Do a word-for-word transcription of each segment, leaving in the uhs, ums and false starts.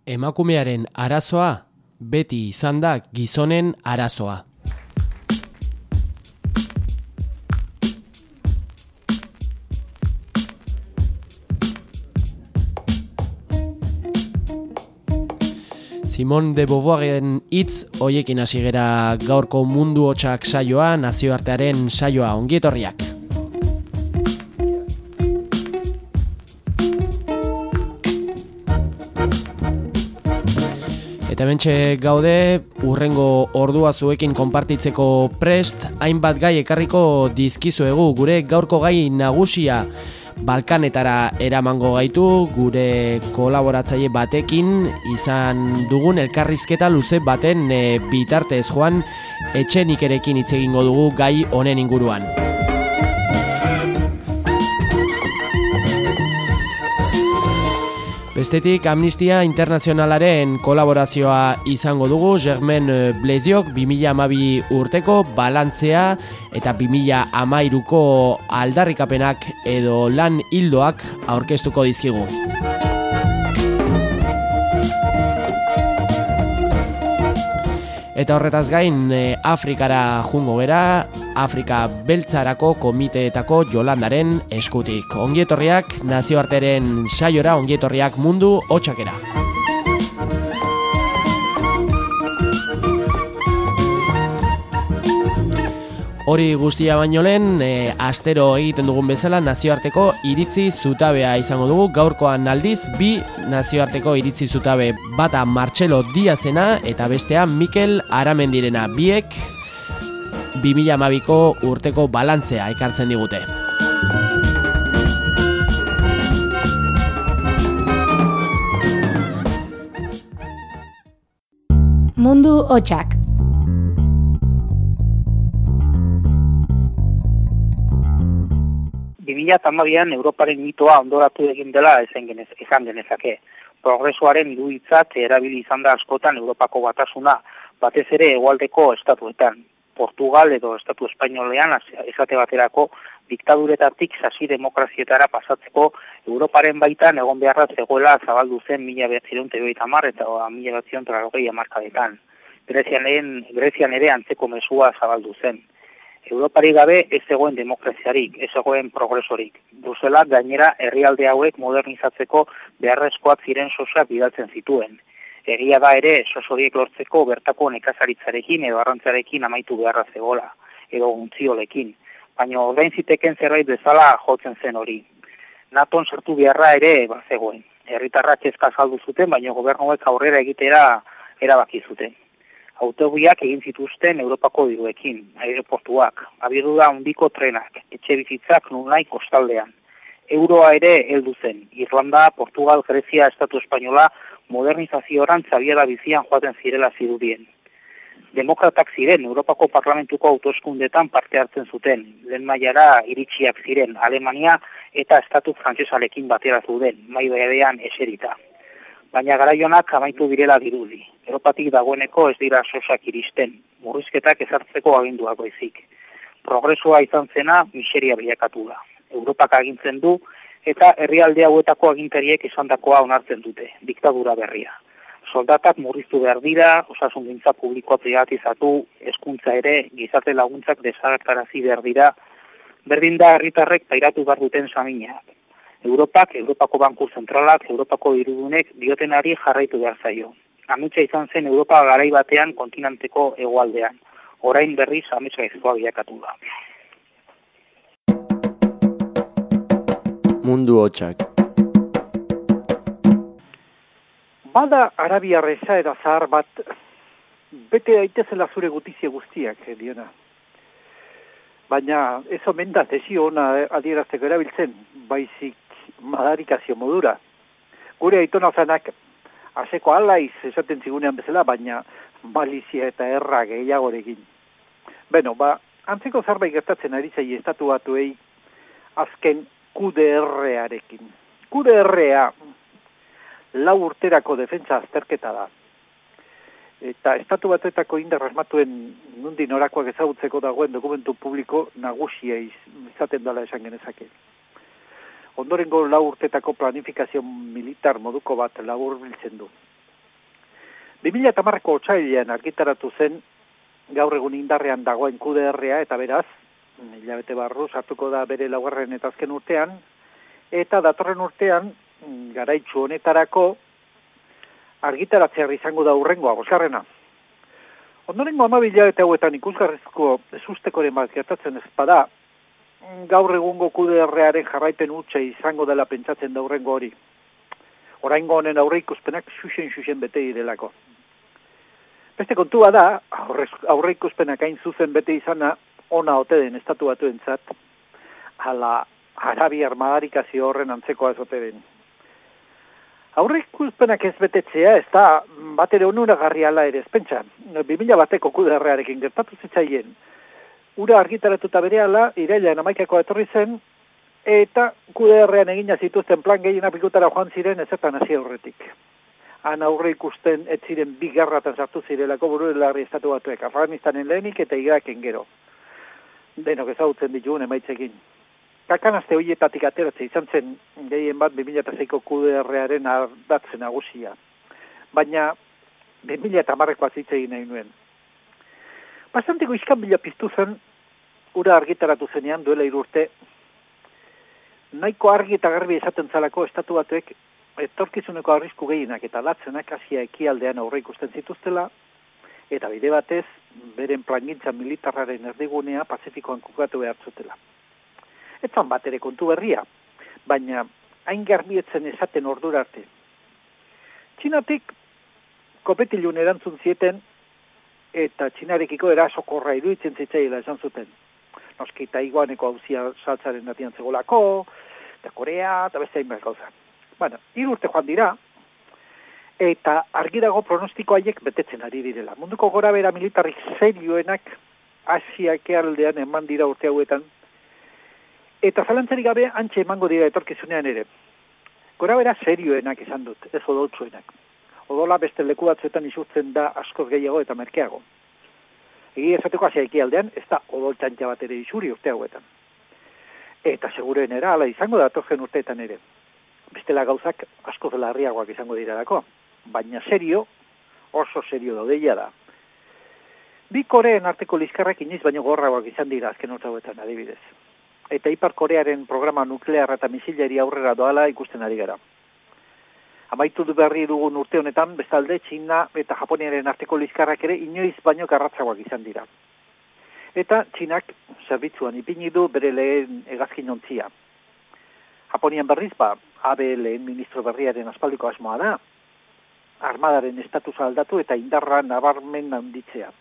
Emakumearen arazoa beti izan da gizonen arazoa. Simone de Beauvoiren hitz hoiekin hasi gera gaurko mundu hotsak saioa, nazioartearen saioa, ongi etorriak. Eta bentxe gaude, urrengo ordua zuekin konpartitzeko prest, hainbat gai ekarriko dizkizuegu. Gure gaurko gai nagusia Balkanetara eramango gaitu, gure kolaboratzaile batekin izan dugun elkarrizketa luze baten e, bitartez joan Etxenikerekin hitz egingo dugu gai honen inguruan. Bestetik, Amnistia Internazionalaren kolaborazioa izango dugu, Germaine Blesiok bi mila hamabi urteko balantzea eta bi mila hamairuko aldarrikapenak edo lan ildoak aurkeztuko dizkigu. Eta horretaz gain, Afrikara jungo gera, Afrika Beltzarako komiteetako Jolandaren eskutik. Ongietorriak nazioarteren saiora, ongietorriak mundu hotsakera. Hori guztia baino lehen, e, astero egiten dugun bezala nazioarteko iritzi zutabea izango dugu. Gaurkoan aldiz, bi nazioarteko iritzi zutabe, bata Martxelo Diazena eta bestea Mikel Aramendirena. Biek bi mila hamabiko urteko balantzea ekartzen digute. Mundu hotsak. bi mila hamabian Europaren mitoa ondoratu egin dela ezen genez, esan genezake. Progresoaren iruditzat erabili izan da askotan Europako batasuna, batez ere hegoaldeko estatuetan. Portugal edo estatu espainolean esate baterako diktaduretatik sasi demokrazietara pasatzeko Europaren baitan egon beharra zegoela zabaldu zen mila bederatziehun eta hirurogeita hamar eta mila bederatziehun eta laurogei hamarkadetan. Grezian, Grezian ere antzeko mezua zabaldu zen. Europari gabe ez zegoen demokraziarik, ez zegoen progresorik. Bruselak gainera herrialde hauek modernizatzeko beharrezkoak ziren sosak bidaltzen zituen. Egia da ere, sosoriek lortzeko bertako nekazaritzarekin edo arrantzarekin amaitu beharra zegoela, edo untziolekin. Baina ordain ziteken zerbait bezala jotzen zen hori. Naton sartu beharra ere bazegoen. Herritarrak kezka saldu zuten, baina gobernuek aurrera egitera erabaki zuten. Autobiak egin zituzten Europako diruekin, aireportuak, abiadura handiko trenak, etxe bizitzak nunai kostaldean. Euroa ere heldu zen. Irlanda, Portugal, Grezia, Estatu Espainola modernizazioran zabiela bizian joaten zirela zirudien. Demokratak ziren, Europako Parlamentuko hauteskundetan parte hartzen zuten. Lehen mailara iritsiak ziren, Alemania eta Estatu Frantsesarekin batera zuden, mai berean eserita. Baina garaionak amaitu direla dirudi. Europatik dagoeneko ez dira sosak iristen, murrizketak ezartzeko aginduak baizik. Progresoa izan zena miseria bilakatu da. Europak agintzen du eta herrialde hauetako agintariek esandakoa onartzen dute, diktadura berria. Soldatak murriztu behar dira, osasungintza publikoa privatizatu, hezkuntza ere, gizarte laguntzak desagertarazi behar dira, berdin da herritarrek pairatu behar duten saminak. Europak, Europako Banku Zentralak, Europako dirudunek diotenari jarraitu behar zaio. Ametsa izan zen Europa garai batean kontinenteko hegoaldean. Orain berriz ametsa izkoa bilakatu da. Mundu hotsak. Bada arabiar esaera zahar bat, bete daitezela zure gutizia guztiak, eh, diona. Baina ez omen da desio ona adierazteko erabiltzen, baizik madarikazio modura. Gure aitona zanak aseko alaiz esaten zigunean bezala, baina malizia eta erra gehiagorekin. Beno, ba, antzeko zerbait gertatzen ari zai estatu batuei azken Q D R-arekin. Q D R-a lau urterako defentsa azterketa da. Eta estatu batuetako indar asmatuen nundi norakoak ezagutzeko dagoen dokumentu publiko nagusia izaten dela esan genezake. Ondorengo lau urtetako planifikazio militar moduko bat labur biltzen du. bi mila hamareko otsailean argitaratu zen gaur egun indarrean dagoen Q D R-a eta beraz, hilabete barru sartuko da bere laugarren eta azken urtean, eta datorren urtean, garaitsu honetarako, argitaratzear izango da hurrengoa, bosgarrena. Ondorengo hamabi hilabete hauetan ikusgarrizko ezustekoren bat gertatzen ez bada, gaur egungo Q D R-aren jarraipen hutsa izango dela pentsatzen da hurrengo hori. Oraingo honen aurreikuspenak xuxen-xuxen bete direlako. Beste kontua da, aurreikuspenak hain zuzen bete izana ona ote den estatu batuentzat, ala arabiar madarikazio horren antzekoa ez ote den. Aurreikuspenak ez betetzea ez da bat ere onuragarri ala ere ezpentsa. bi mila bateko Q D R-arekin gertatu zitzaien. Ura argitaratuta berehala, irailean hamaikakoa etorri zen, eta Q D R-an egina zituzten plan gehienak pikutara joan ziren ezertan hasi aurretik. Han aurre ikusten ez ziren bi gerratan sartu zirelako buruelarri estatu batuek, Afganistanen lehenik eta Iraken gero. Denok ezagutzen ditugun emaitzekin. Kakanazte horietatik ateratzea izan zen gehien bat bi mila seiko Q D R-aren ardatzen nagusia. Baina bi mila hamarrekoa zitze egin nahi nuen. Bastanteko iskan bila piztu zen, ura argitaratu zenean duela irurte, nahiko argi eta garbi esaten zalako estatu batuek etorkizuneko arrisku gehienak eta latzenak Asia ekialdean aurre ikusten zituztela, eta bide batez, beren plangintza militarraren erdigunea Pazifikoan kokatu behar zutela. Etzan bat ere kontu berria, baina hain garbietzen esaten ordura arte. Txinatik kopetilun erantzun zieten, eta Txinarekiko erasokorra iruditzen zitzaila esan zuten. Noski Taiwaneko hauzia saltzaren atian zegolako, eta Korea, eta beste hainbat gauza. Bueno, hiru urte joan dira, eta argi dago pronostiko haiek betetzen ari direla. Munduko gorabehera militarrik serioenak Asia ekialdean eman dira urte hauetan, eta zalantzarik gabe antxe emango dira etorkizunean ere. Gorabehera serioenak izan dut, ez odoltsuenak. Odola beste leku batzuetan isurtzen da askoz gehiago eta merkeago. Egi esateko Asia ekialdean ez da odoltxantxa bat ere isuri urte hauetan. Eta seguruen era, ala izango da atorgen urteetan ere. Bestela gauzak askoz larriagoak izango direlako, baina serio, oso serio daudeia da. Bi Koreen arteko liskarrak inoiz baino gorragoak izan dira azken urte hauetan adibidez. Eta Ipar Korearen programa nuklearra eta misileri aurrera doala ikusten ari gara. Amaitu du berri dugun urte honetan, bestalde, Txina eta Japoniaren arteko liskarrak ere inoiz baino garratzagoak izan dira. Eta Txinak zerbitzuan ipini du bere lehen hegazkin ontzia. Japonian berriz, ba, Abe lehen ministro berriaren aspaldiko asmoa da, armadaren estatusa aldatu eta indarra nabarmen handitzea.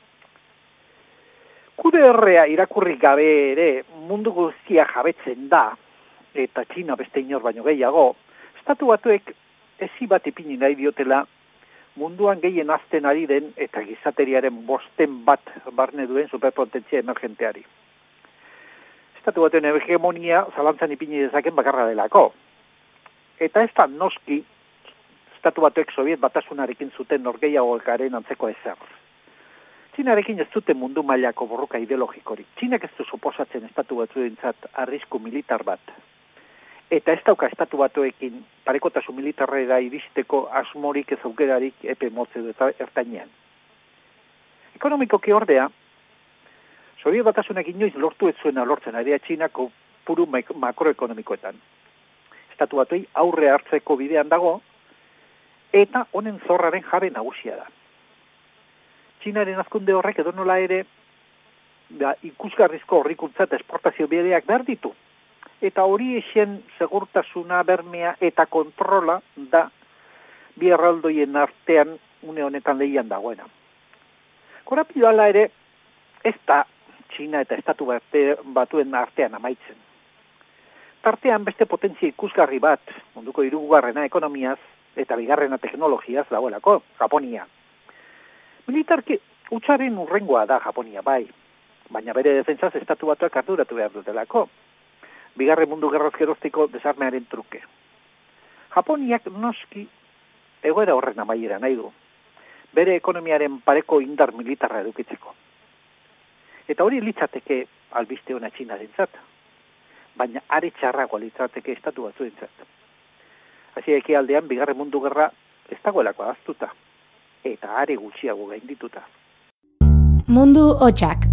Q D R-a irakurri gabe ere mundu guztia jabetzen da, eta Txina beste inor baino gehiago, estatu batuek ezi bat ipini nahi diotela munduan gehien azten ari den eta gizateriaren bosten bat barne duen superpotentzia emergenteari. Estatu batuen hegemonia zalantzan ipini dezaken bakarra delako. Eta ez da noski estatu batuek Soviet batasunarekin zuten norgeiagokaren antzeko ezer. Txinarekin ez dute mundu mailako borroka ideologikorik. Txinak ez du suposatzen estatu batzuentzat arrisku militar bat. Eta ez dauka estatu batuekin parekotasun militarrera iristeko asmorik ez aukerarik epe motze eta ertainean. Ekonomikoki ordea, Soviet batasunak inoiz lortu ez zuena lortzen ari Txinako puru makroekonomikoetan. Estatu batuei aurre hartzeko bidean dago, eta honen zorraren jabe nagusia da. Txinaren azkunde horrek edonola ere da, ikusgarrizko horrikuntza eta esportazio bideak behar ditu. Eta hori esien segurtasuna, bermea eta kontrola da bi erraldoien artean une honetan lehian dagoena. Korapio ala ere ez da Txina eta estatu bate, batuen artean amaitzen. Tartean beste potentzia ikusgarri bat, munduko hirugarrena ekonomiaz eta bigarrena teknologiaz dagoelako, Japonia. Militarki hutsaren urrengoa da Japonia, bai, baina bere defentsaz estatu batuak arduratu behar dutelako. Bigarren mundu gerraz geroztiko desarmearen truke. Japoniak noski egoera horren amaiera nahi du, bere ekonomiaren pareko indar militarra edukitzeko. Eta hori litzateke albiste hona Txinarentzat, baina are txarragoa litzateke estatu batzuentzat. Asia ekialdean bigarren mundu gerra ez dagoelako ahaztuta. eta are gutxiago gaindituta. Mundu hotxak.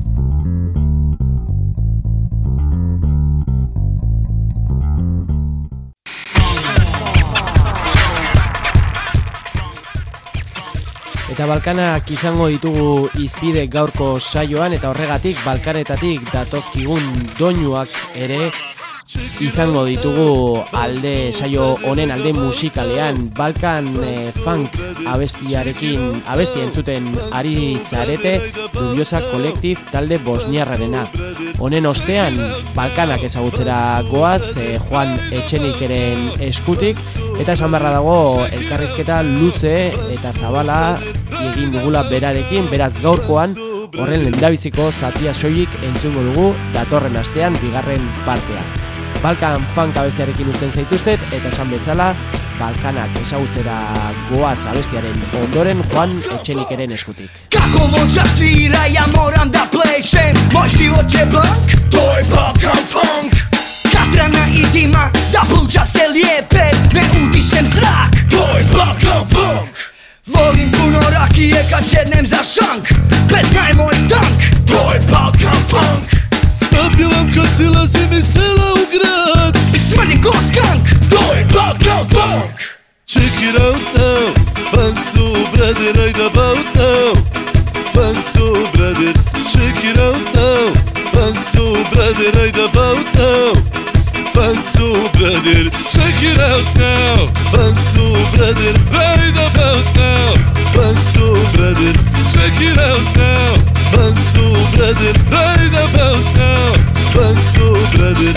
Eta Balkanak izango ditugu hizpide gaurko saioan, eta horregatik Balkanetatik datozkigun doinuak ere izango ditugu alde saio honen alde musikalean. Balkan eh, funk abestiarekin abestia entzuten ari zarete Dubiosa Kolektif talde bosniarrarena. Honen ostean Balkanak ezagutzera goaz eh, Juan Etxenikeren eskutik, eta esan barra dago elkarrizketa luze eta zabala egin dugula berarekin, beraz gaurkoan horren lehendabiziko zatia soilik entzungo dugu datorren astean bigarren partea. Balkan funk abestiarekin usten zaituztet, eta esan bezala Balkanak ezagutzera goaz abestiaren ondoren Juan Etxenikeren eskutik. Kako vođa svira, ja moram da plešem, moj život je blank, to je Balkan funk. Katrana i dima, da pluća se lijepe, ne udišem zrak, to je Balkan funk. Volim puno rakije kad sjednem za šank, Pesna je moj tank, to je Balkan funk. Zapjevam kad silazim iz sela u grad I smrdim ko skank, to je Balkan funk. Check it out now, funk so brother, right about now. Funk so brother, check it out now, funk so brother, right about now. Funk so brother, check it out now, funk so brother, right about now. Funk so brother, check it out now, funk so brother, right about now. Funk so brother.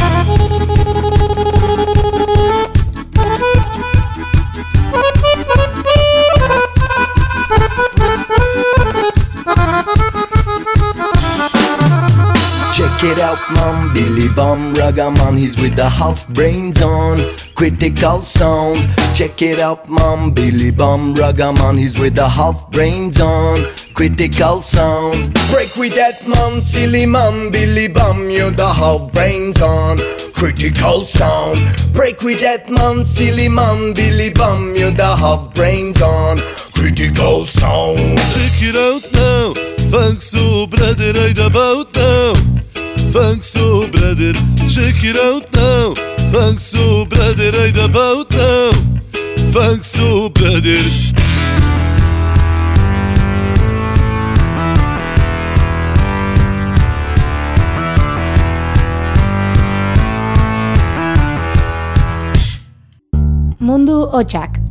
Check it out, man, Billy Bum Ragaman, he's with the half brains on, critical sound. Check it out, man, Billy Bum Ragaman, he's with the half brains on, critical sound. Break with that man, silly man, Billy Bum, you're the half brains on, critical sound. Break with that man, silly man, Billy Bum, you're the half brains on, critical sound. Check it out now, funk so brother, right about now. Funk so brother, check it out now. Funk so brother, right about now. Funk so brother. Mundu hotxak.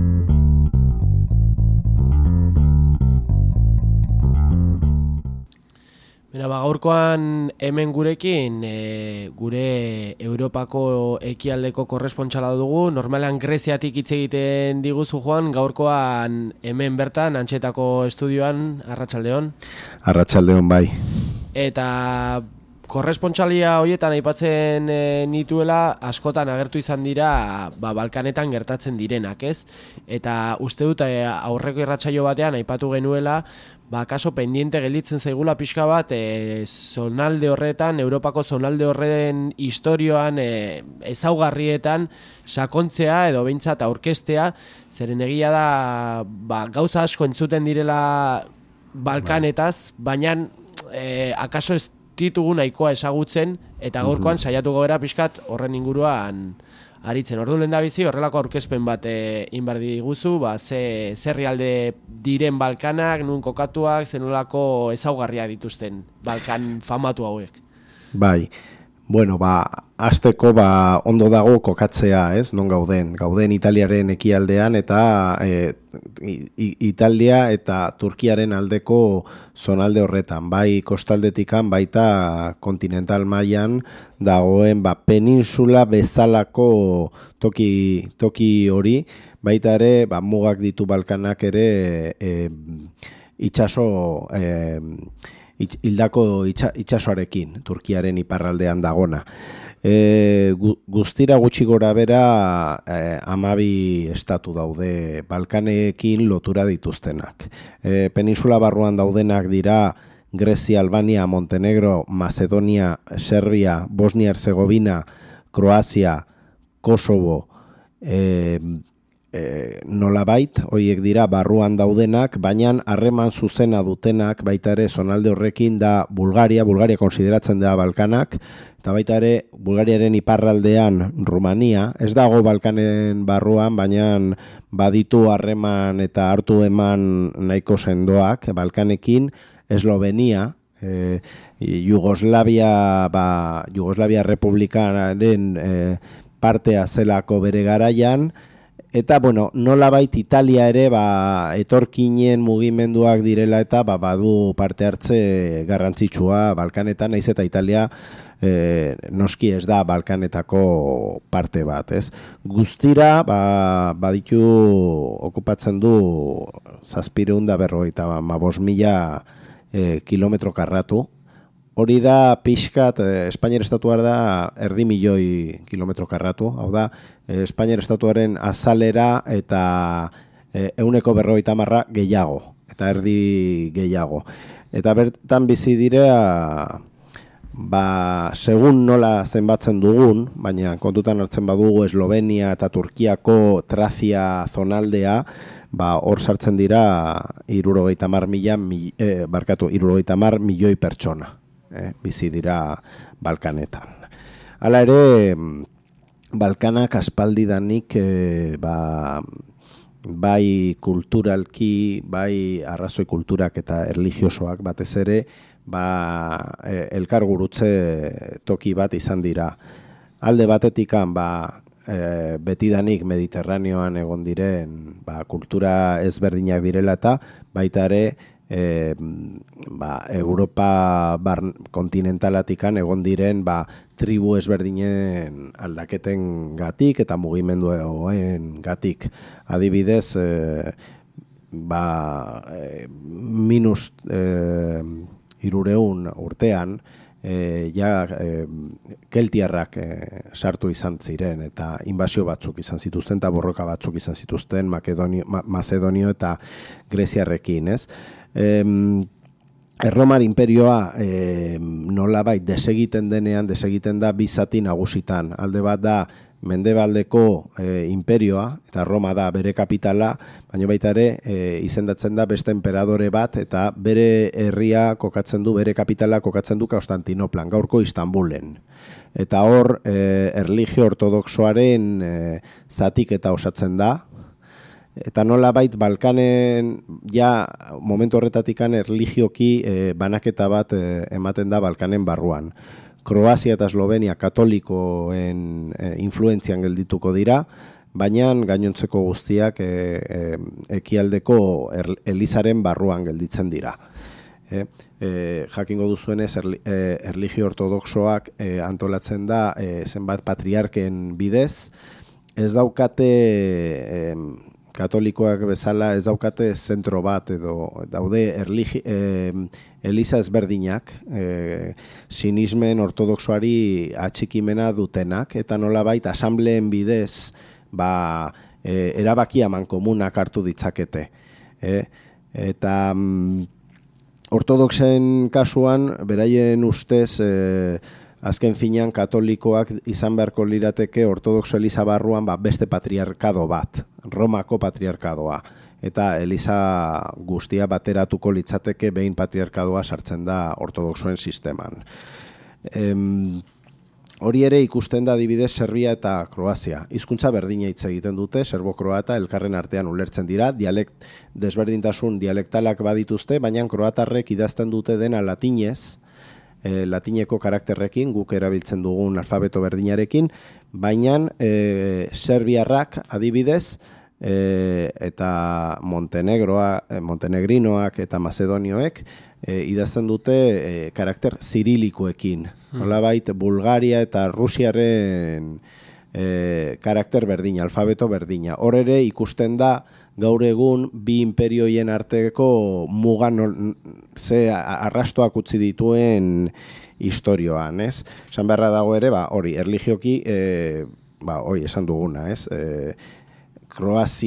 Bera, ba, gaurkoan hemen gurekin e, gure Europako ekialdeko korrespontxala dugu. Normalean Greziatik hitz egiten diguzu, Juan, gaurkoan hemen bertan, Antxetako estudioan, arratsaldeon. Arratsaldeon bai. Eta korrespontxalia horietan aipatzen e, nituela, askotan agertu izan dira ba, Balkanetan gertatzen direnak, ez? Eta uste dut e, aurreko irratsaio batean aipatu genuela, ba, kaso pendiente gelditzen zaigula pixka bat e, zonalde horretan, Europako zonalde horren historioan, e, ezaugarrietan sakontzea edo behintzat aurkeztea, zeren egia da ba, gauza asko entzuten direla Balkanetaz, baina e, akaso ez ditugu nahikoa ezagutzen, eta gaurkoan saiatuko gara pixkat horren inguruan aritzen. Ordu lehen da bizi, horrelako aurkezpen bat e, inbardi diguzu, ba, ze, zerrialde diren Balkanak, nun kokatuak, zenolako ezaugarria dituzten Balkan famatu hauek. Bai, bueno, ba, hasteko ba, ondo dago kokatzea, ez, non gauden. Gauden Italiaren ekialdean eta e, Italia eta Turkiaren aldeko zonalde horretan, bai kostaldetikan, baita kontinental mailan dagoen ba, peninsula bezalako toki, toki hori, baita ere ba, mugak ditu Balkanak ere e, itxaso e, hildako itxa, itxasoarekin, Turkiaren iparraldean dagona. E, gu, guztira gutxi gora bera e, amabi estatu daude Balkanekin lotura dituztenak. E, peninsula barruan daudenak dira Grezia, Albania, Montenegro, Macedonia, Serbia, Bosnia-Herzegovina, Kroazia, Kosovo, e, e, nolabait, horiek dira barruan daudenak, baina harreman zuzena dutenak baita ere zonalde horrekin da Bulgaria, Bulgaria konsideratzen da Balkanak, eta baita ere Bulgariaren iparraldean Rumania, ez dago Balkanen barruan, baina baditu harreman eta hartu eman nahiko sendoak Balkanekin, Eslovenia, e, Jugoslavia, ba, Jugoslavia Republikaren e, partea zelako bere garaian, eta, bueno, nolabait Italia ere, ba, etorkinen mugimenduak direla eta, ba, badu parte hartze garrantzitsua Balkanetan, naiz eta Italia e, noski ez da Balkanetako parte bat, ez? Guztira, ba, baditu okupatzen du zazpireun da berrogeita hamabost mila e, kilometro karratu. Hori da pixkat, eh, Espainiar estatuar da erdi milioi kilometro karratu, hau da, eh, Espainiar estatuaren azalera eta eh, euneko berrogeita marra gehiago, eta erdi gehiago. Eta bertan bizi direa, ba, segun nola zenbatzen dugun, baina kontutan hartzen badugu Eslovenia eta Turkiako Trazia zonaldea, ba, hor sartzen dira hirurogeita hamar mila, eh, barkatu, hirurogeita hamar milioi pertsona. Eh, bizi dira Balkanetan. Hala ere, Balkanak aspaldidanik eh, ba, bai kulturalki, bai arrazoi kulturak eta erlijiosoak batez ere, ba, eh, elkargurutze toki bat izan dira. Alde batetikan, ba, eh, betidanik Mediterraneoan egon diren ba, kultura ezberdinak direla eta baita ere, E, ba, Europa bar, kontinentalatikan egon diren ba, tribu ezberdinen aldaketen gatik eta mugimenduen gatik. Adibidez, e, ba, e, minus e, irureun urtean, e, ja e, keltiarrak e, sartu izan ziren eta inbasio batzuk izan zituzten eta borroka batzuk izan zituzten Makedonio, Ma, Macedonio eta Greziarrekin, ez? Erromar imperioa e, nolabait desegiten denean, desegiten da bi zati nagusitan. Alde bat da mendebaldeko e, imperioa, eta Roma da bere kapitala, baina baita ere e, izendatzen da beste enperadore bat, eta bere herria kokatzen du, bere kapitala kokatzen du Konstantinoplan, gaurko Istanbulen. Eta hor, e, erlijio ortodoxoaren e, zatik eta osatzen da, eta nolabait Balkanen ja momentu horretatikan erlijioki e, banaketa bat e, ematen da Balkanen barruan. Kroazia eta Eslovenia katolikoen e, influentzian geldituko dira, baina gainontzeko guztiak e, e, ekialdeko er, elizaren barruan gelditzen dira. E, e, jakingo duzuenez erli, e, erlijio ortodoxoak e, antolatzen da e, zenbat patriarken bidez, ez daukate e, katolikoak bezala ez daukate zentro bat edo daude erligi, e, eliza ezberdinak, e, sinismen ortodoxoari atxikimena dutenak, eta nolabait asambleen bidez ba, e, erabakia mankomunak hartu ditzakete. E, eta mm, ortodoxen kasuan, beraien ustez, e, azken finean katolikoak izan beharko lirateke ortodoxo eliza barruan ba, beste patriarkado bat, Romako patriarkadoa. Eta eliza guztia bateratuko litzateke behin patriarkadoa sartzen da ortodoxoen sisteman. Em, hori ere ikusten da adibidez Serbia eta Kroazia. Hizkuntza berdina hitz egiten dute, serbo-kroata elkarren artean ulertzen dira, dialekt, desberdintasun dialektalak badituzte, baina kroatarrek idazten dute dena latinez, E, latineko karakterrekin, guk erabiltzen dugun alfabeto berdinarekin, baina e, serbiarrak adibidez e, eta Montenegroa, e, montenegrinoak eta macedonioek e, idazten dute e, karakter zirilikoekin. Hmm. Nolabait Bulgaria eta Rusiaren e, karakter berdina, alfabeto berdina. Hor ere ikusten da gaur egun bi imperioien arteko mugan ze arrastoak utzi dituen historioan, ez? Esan beharra dago ere, ba, hori, erlijioki, e, ba, hori, esan duguna, ez? E,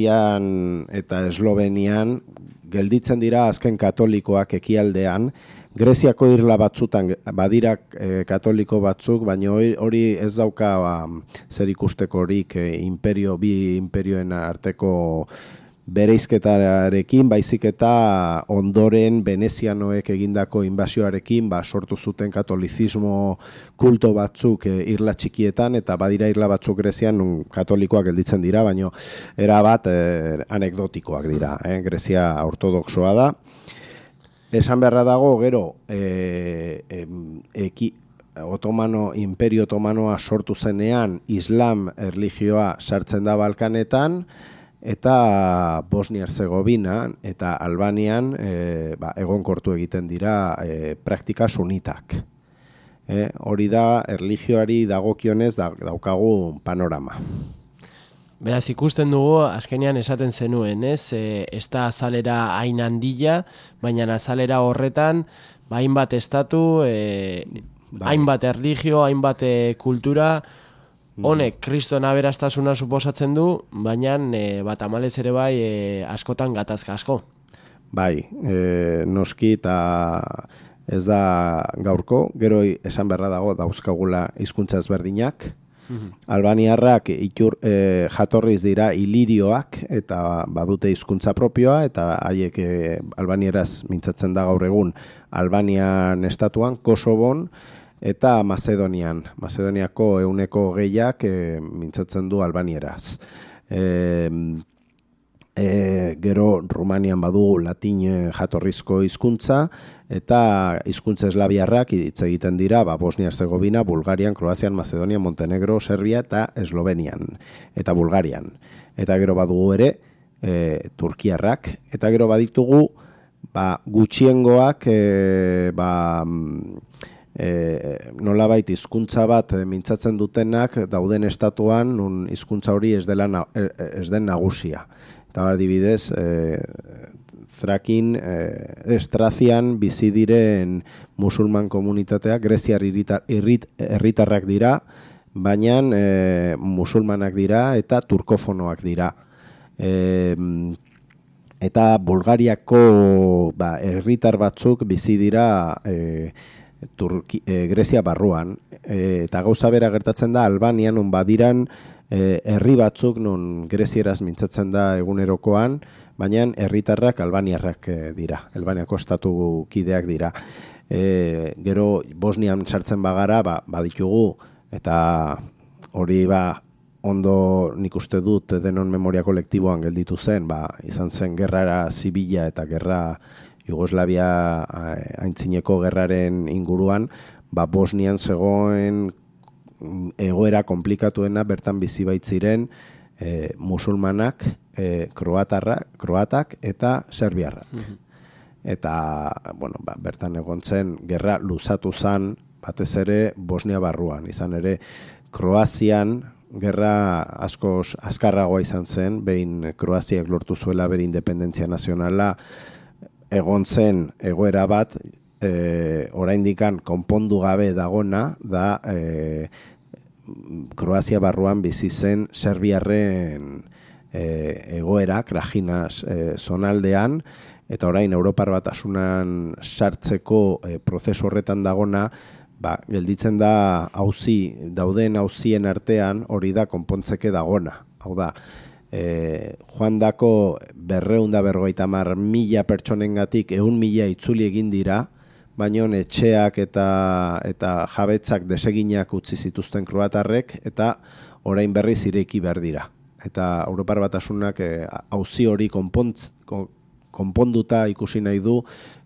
Kroazian eta Eslovenian gelditzen dira azken katolikoak ekialdean, Greziako irla batzutan badira e, katoliko batzuk, baina hori, hori ez dauka ba, zer ikusteko horik e, imperio, bi imperioen arteko bereizketarekin, baizik eta ondoren venezianoek egindako inbasioarekin ba, sortu zuten katolizismo kulto batzuk e, irla txikietan, eta badira irla batzuk Grezian nun katolikoak gelditzen dira, baina era bat e, anekdotikoak dira. Eh? Grezia ortodoxoa da. Esan beharra dago, gero, e, e, eki, Otomano, Imperio Otomanoa sortu zenean, Islam erlijioa sartzen da Balkanetan, eta Bosnia-Herzegovina eta Albanian e, ba, egonkortu egiten dira e, praktika sunitak. E, hori da, erlijioari dagokionez da, daukagu panorama. Beraz, ikusten dugu, azkenean esaten zenuen, ez? E, ez da azalera hain handia, baina azalera horretan, ba, hainbat estatu, e, bai. hainbat erlijio, hainbat e, kultura, honek kriston aberastasuna suposatzen du, baina e, bat amalez ere bai e, askotan gatazka asko. Bai, e, noski eta ez da gaurko, gero esan beharra dago dauzkagula hizkuntza ezberdinak. Albaniarrak itur, e, jatorriz dira ilirioak eta badute hizkuntza propioa, eta haiek e, albanieraz mintzatzen da gaur egun Albanian estatuan, Kosovon, eta Macedonian. Macedoniako euneko gehiak e, mintzatzen du albanieraz. E, e, gero Rumanian badu latin jatorrizko hizkuntza, eta hizkuntza eslaviarrak hitz egiten dira ba, Bosnia-Herzegovina, Bulgarian, Kroazian, Macedonian, Montenegro, Serbia eta Eslovenian, eta Bulgarian. Eta gero badugu ere e, Turkiarrak, eta gero baditugu ba, gutxiengoak e, ba, E, nolabait hizkuntza bat mintzatzen dutenak dauden estatuan nun hizkuntza hori ez dela na, ez den nagusia. Eta adibidez, e, Thrakin, e, Estrazian bizi diren musulman komunitateak greziar herritarrak dira, baina e, musulmanak dira eta turkofonoak dira. E, eta Bulgariako ba, herritar batzuk bizi dira e, Turki, e, Grezia barruan, e, eta gauza bera gertatzen da Albanian, non badiran e, herri batzuk non grezieraz mintzatzen da egunerokoan, baina herritarrak albaniarrak e, dira, Albaniako estatu kideak dira. E, gero Bosnian sartzen bagara, ba, baditugu, eta hori ba, ondo nik uste dut denon memoria kolektiboan gelditu zen, ba, izan zen gerrara zibila eta gerra Jugoslavia aintzineko gerraren inguruan, ba Bosnian zegoen egoera komplikatuena bertan bizi baitziren e, musulmanak, e, kroatarrak, kroatak eta serbiarrak. Mm-hmm. Eta bueno, ba, bertan egon zen gerra luzatu zen batez ere Bosnia barruan, izan ere Kroazian gerra askoz azkarragoa izan zen, behin Kroaziak lortu zuela bere independentzia nazionala, egon zen egoera bat, e, oraindikan konpondu gabe dagona, da e, Kroazia barruan bizi zen serbiarren e, egoera, Krajinas e, zonaldean, eta orain Europar Batasunan sartzeko e, prozesu horretan dagona, ba, gelditzen da auzi, dauden auzien artean hori da konpontzeke dagona. Hau da, E, joan dako berreunda berrogeita hamar mila pertsonengatik ehun mila itzuli egin dira, baina etxeak eta, eta jabetzak deseginak utzi zituzten kroatarrek, eta orain berriz ireki behar dira. Eta Europar Batasunak e, auzi hori konpontz, konponduta ikusi nahi du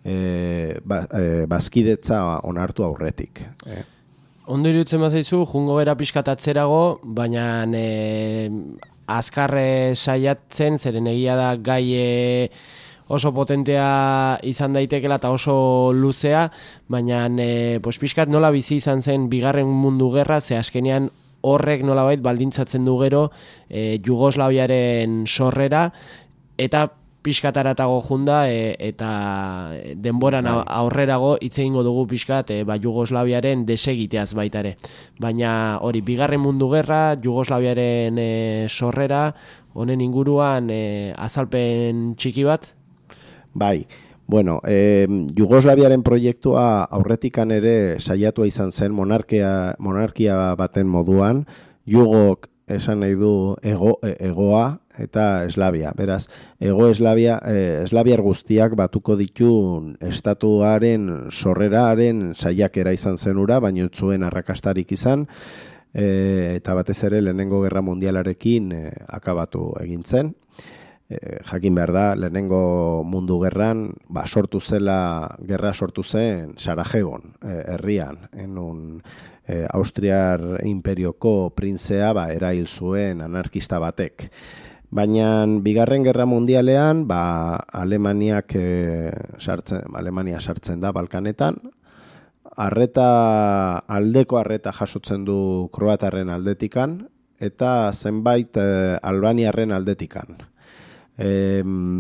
e, ba, e, bazkidetza onartu aurretik. E. Ondo iruditzen bazaizu, jungo bera pixkatatzerago, baina e, azkarre saiatzen, zeren egia da gai e, oso potentea izan daitekela eta oso luzea, baina e, pues, pixkat nola bizi izan zen bigarren mundu gerra, ze azkenean horrek nolabait baldintzatzen du gero e, Jugoslaviaren sorrera, eta pixkataratago junda e, eta denboran aurrerago hitz egingo dugu pixkat e, ba, Jugoslaviaren desegiteaz baita ere. Baina hori bigarren mundu gerra, Jugoslaviaren e, sorrera, honen inguruan e, azalpen txiki bat? Bai, Bueno, e, Jugoslaviaren proiektua aurretikan ere saiatua izan zen monarkia, monarkia baten moduan, Jugok esan nahi du ego, egoa eta Eslavia. Beraz, ego Eslavia, eh, Eslaviar guztiak batuko ditun estatuaren sorreraren saiakera izan zen ura, baina zuen arrakastarik izan, e, eta batez ere lehenengo gerra mundialarekin e, akabatu egin zen. E, jakin behar da, lehenengo mundu gerran, ba, sortu zela, gerra sortu zen Sarajegon, e, herrian, enun e, Austriar imperioko printzea ba, erail zuen anarkista batek. Baina bigarren gerra mundialean, ba, Alemaniak e, sartzen, Alemania sartzen da Balkanetan, arreta, aldeko arreta jasotzen du kroatarren aldetikan, eta zenbait e, albaniarren aldetikan. E,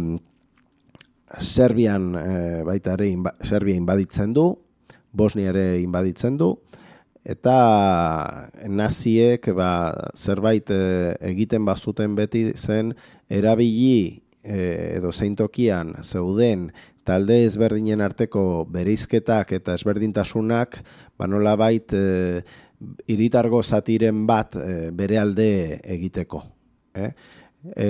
Serbian e, baita ere inba, Serbia inbaditzen du, Bosnia ere inbaditzen du, eta naziek ba, zerbait e, egiten bazuten beti zen erabili e, edo zein tokian zeuden talde ezberdinen arteko bereizketak eta ezberdintasunak ba nolabait e, hiritargo zatiren bat e, bere alde egiteko. Eh? E,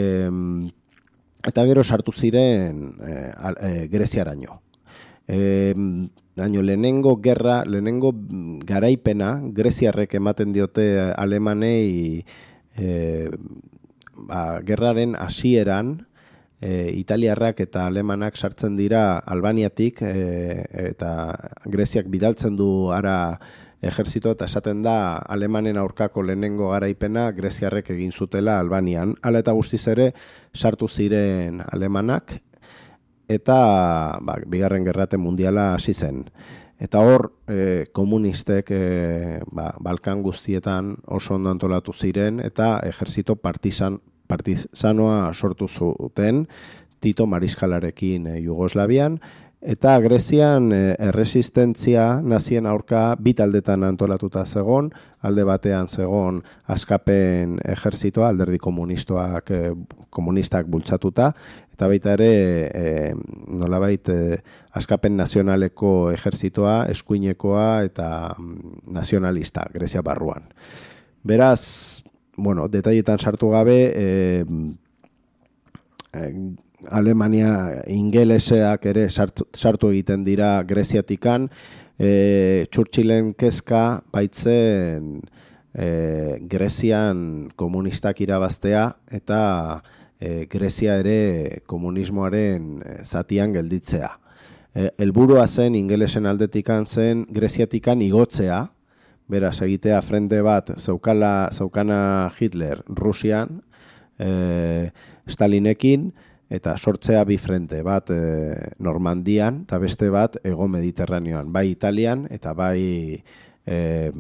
eta gero sartu ziren e, e, Greziaraino. E, daño, lehenengo gerra, lehenengo garaipena, Greziarrek ematen diote Alemanei e, ba, gerraren hasieran, e, Italiarrak eta Alemanak sartzen dira Albaniatik e, eta Greziak bidaltzen du ara ejerzito eta esaten da Alemanen aurkako lehenengo garaipena Greziarrek egin zutela Albanian. Hala eta guztiz ere sartu ziren Alemanak, eta ba, bigarren gerrate mundiala hasi zen. Eta hor, e, komunistek e, ba, Balkan guztietan oso ondo antolatu ziren, eta ejerzito partizan, partizanoa sortu zuten Tito Mariskalarekin e, Jugoslavian, eta Grezian e, erresistentzia nazien aurka bi taldetan antolatuta zegon, alde batean zegon askapen ejerzitoa, alderdi komunistoak, e, komunistak bultzatuta, eta baita ere e, nolabait e, askapen nazionaleko ejerzitoa, eskuinekoa eta nazionalista, Grezia barruan. Beraz, bueno, detailetan sartu gabe, e, e, Alemania ingeleseak ere sartu, sartu egiten dira Greziatikan, e, Churchillen kezka baitzen e, Grezian komunistak irabaztea eta e, Grezia ere komunismoaren zatian gelditzea. E, helburua zen ingelesen aldetikan zen Greziatikan igotzea, beraz egitea frente bat zeukala, zeukana Hitler Rusian, e, Stalinekin, eta sortzea bi frente, bat e, Normandian eta beste bat Hego Mediterraneoan, bai Italian eta bai e,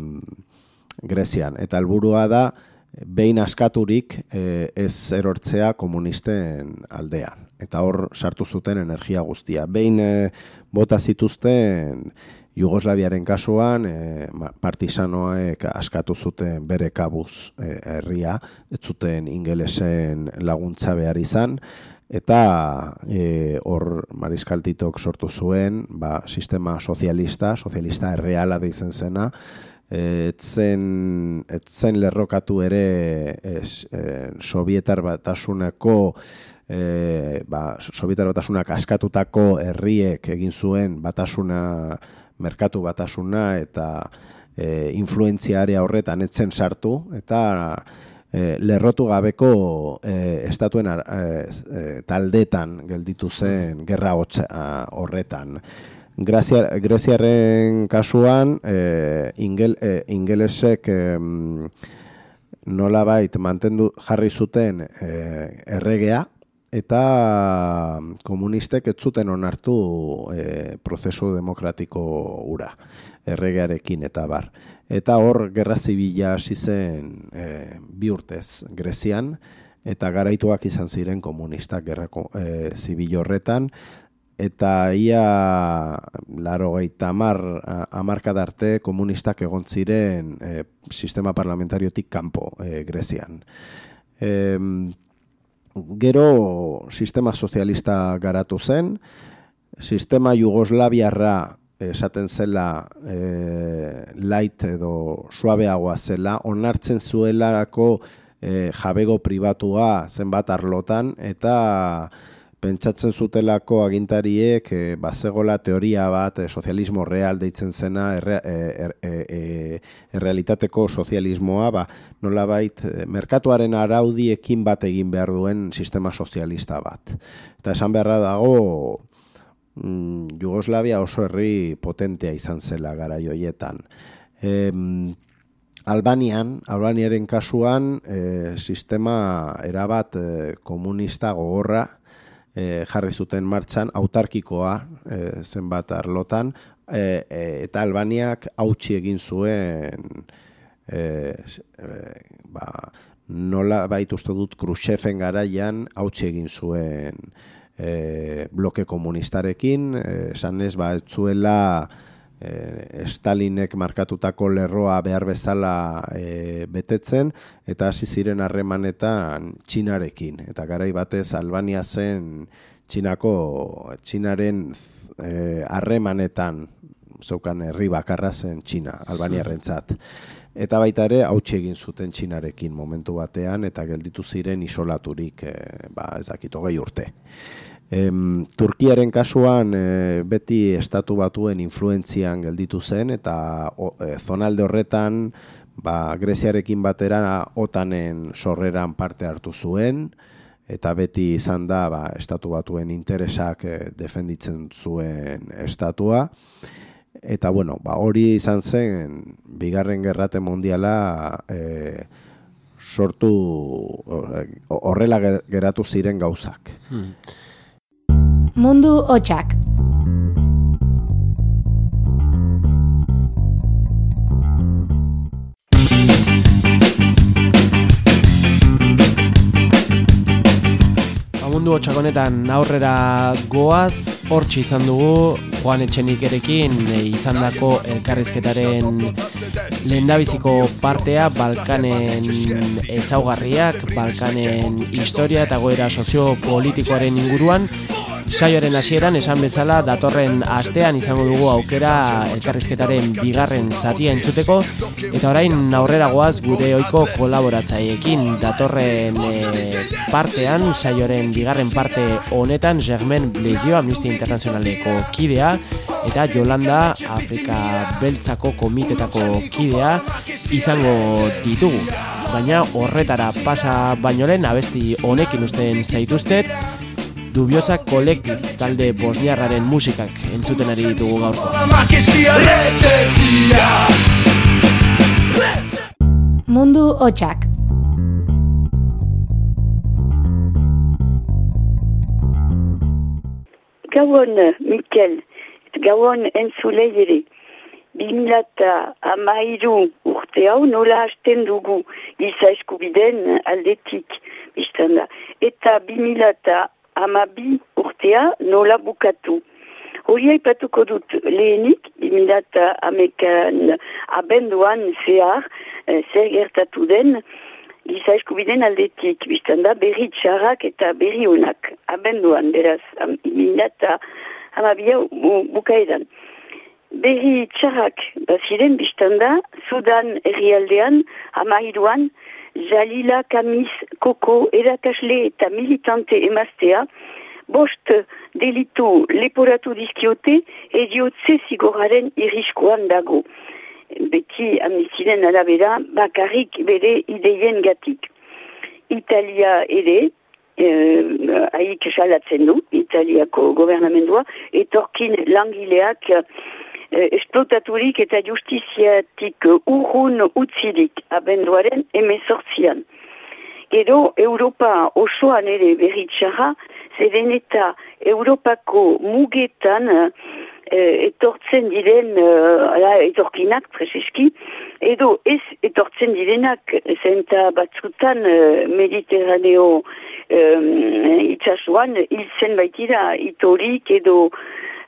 Grezian. Eta helburua da, behin askaturik e, ez erortzea komunisten aldean. Eta hor sartu zuten energia guztia. Behin e, bota zituzten Jugoslaviaren kasuan, e, partisanoek askatu zuten bere kabuz e, herria, ez zuten ingelesen laguntza behar izan, eta e, hor Mariskal Titok sortu zuen ba, sistema sozialista, sozialista erreala deitzen zena, etzen, etzen lerrokatu ere ez, e, Sovietar Batasuneko e, ba, Sovietar Batasunak askatutako herriek egin zuen batasuna, merkatu batasuna eta e, influentzia area horretan etzen sartu, eta E, lerrotu gabeko e, estatuen e, e, taldetan gelditu zen gerra hotza horretan. Grazia, Greziarren kasuan e, ingel, e, ingelesek e, nolabait mantendu jarri zuten e, erregea, eta komunistek ez zuten onartu e, prozesu demokratiko ura, erregearekin eta bar. Eta hor gerra zibila hasi zen e, bi urtez Grezian, eta garaituak izan ziren komunistak gerra e, zibil horretan, eta ia laurogeita hamar hamarkada arte komunistak egon ziren e, sistema parlamentariotik kanpo e, Grezian. E, gero sistema sozialista garatu zen, sistema jugoslaviarra esaten zela e, light edo suabeagoa zela, onartzen zuelarako e, jabego pribatua zenbat arlotan, eta pentsatzen zutelako agintariek e, bazegola teoria bat, e, sozialismo real deitzen zena, erre, e, e, e, errealitateko sozialismoa, ba, nolabait e, merkatuaren araudiekin bat egin behar duen sistema sozialista bat. Eta esan beharra dago, mm, Jugoslavia oso herri potentea izan zela garai hoietan. E, Albanian, Albaniaren kasuan, e, sistema erabat e, komunista gogorra, E, jarri zuten martxan, autarkikoa e, zenbat arlotan, e, e, eta Albaniak hautsi egin zuen e, e, ba, nola bait uste dut Khrushcheven garaian hautsi egin zuen e, bloke komunistarekin, esan ez ba, etzuela E, Stalinek markatutako lerroa behar bezala e, betetzen, eta hasi ziren harremanetan Txinarekin. Eta garai batez Albania zen Txinako, Txinaren harremanetan e, zeukan herri bakarra zen Txina, Albaniarrentzat. Eta baita ere hautsi egin zuten Txinarekin momentu batean, eta gelditu ziren isolaturik, e, ba, ez dakit, hogei urte. Em, Turkiaren kasuan e, beti estatu batuen influentzian gelditu zen, eta o, e, zonalde horretan ba, Greziarekin batera otanen sorreran parte hartu zuen, eta beti izan da ba, estatu batuen interesak e, defenditzen zuen estatua. Eta bueno, ba, hori izan zen bigarren gerrate mundiala e, sortu horrela geratu ziren gauzak. Hmm. Mundu hotxak. Mundu hotxak honetan aurrera goaz, hortxe izan dugu Joan Etxenikerekin e, izandako elkarrizketaren lehendabiziko partea, Balkanen ezaugarriak, Balkanen historia eta goera soziopolitikoaren inguruan. Saioaren hasieran esan bezala datorren astean izango dugu aukera elkarrizketaren bigarren zatia entzuteko, eta orain aurrera goaz gure ohiko kolaboratzaiekin. Datorren e, partean, saioaren bigarren parte honetan, Germain Blezio, Amnistia Internazionaleko kidea, eta Yolanda, Afrika Beltzako komitetako kidea izango ditugu. Baina horretara pasa baino lehen abesti honekin usten zaituztet, Dubiosa Collective talde bosniarraren musikak entzuten ari ditugu gaurko. Mundu hotxak. Gauan, Mikel, gauan entzulei ere. bi mila hamairu urte hau nola hasten dugu giza eskubideen aldetik biztanda. Eta bi mila hamabi urtea nola bukatu. Hori aipatuko dut lehenik, bi mila hamekan abenduan zehar, eh, zer gertatu den, giza eskubideen aldetik biztanda berri txarrak eta berri honak. Abenduan, beraz, bi mila hamabi bukaeran. Berri txarrak baziren biztanda, Sudan herrialdean, hamairuan, Jalila Kamis Koko erakasle eta militante emaztea, bost delitu leporatu dizkiote ediotze zigoraren irriskoan dago. Beti amnistien arabera bakarrik bere ideien gatik. Italia ere, eh, haik salatzen du, Italiako gobernamendua, etorkin langileak esplotaturik eta justiziatik urrun utzirik abenduaren emezortzian. Gero Europa osoan ere berritxarra, zeren eta Europako mugetan eh, etortzen diren, eh, etorkinak prezeski, edo ez etortzen direnak, zenta batzutan eh, Mediterraneo eh, itxasuan hiltzen baitira itorik edo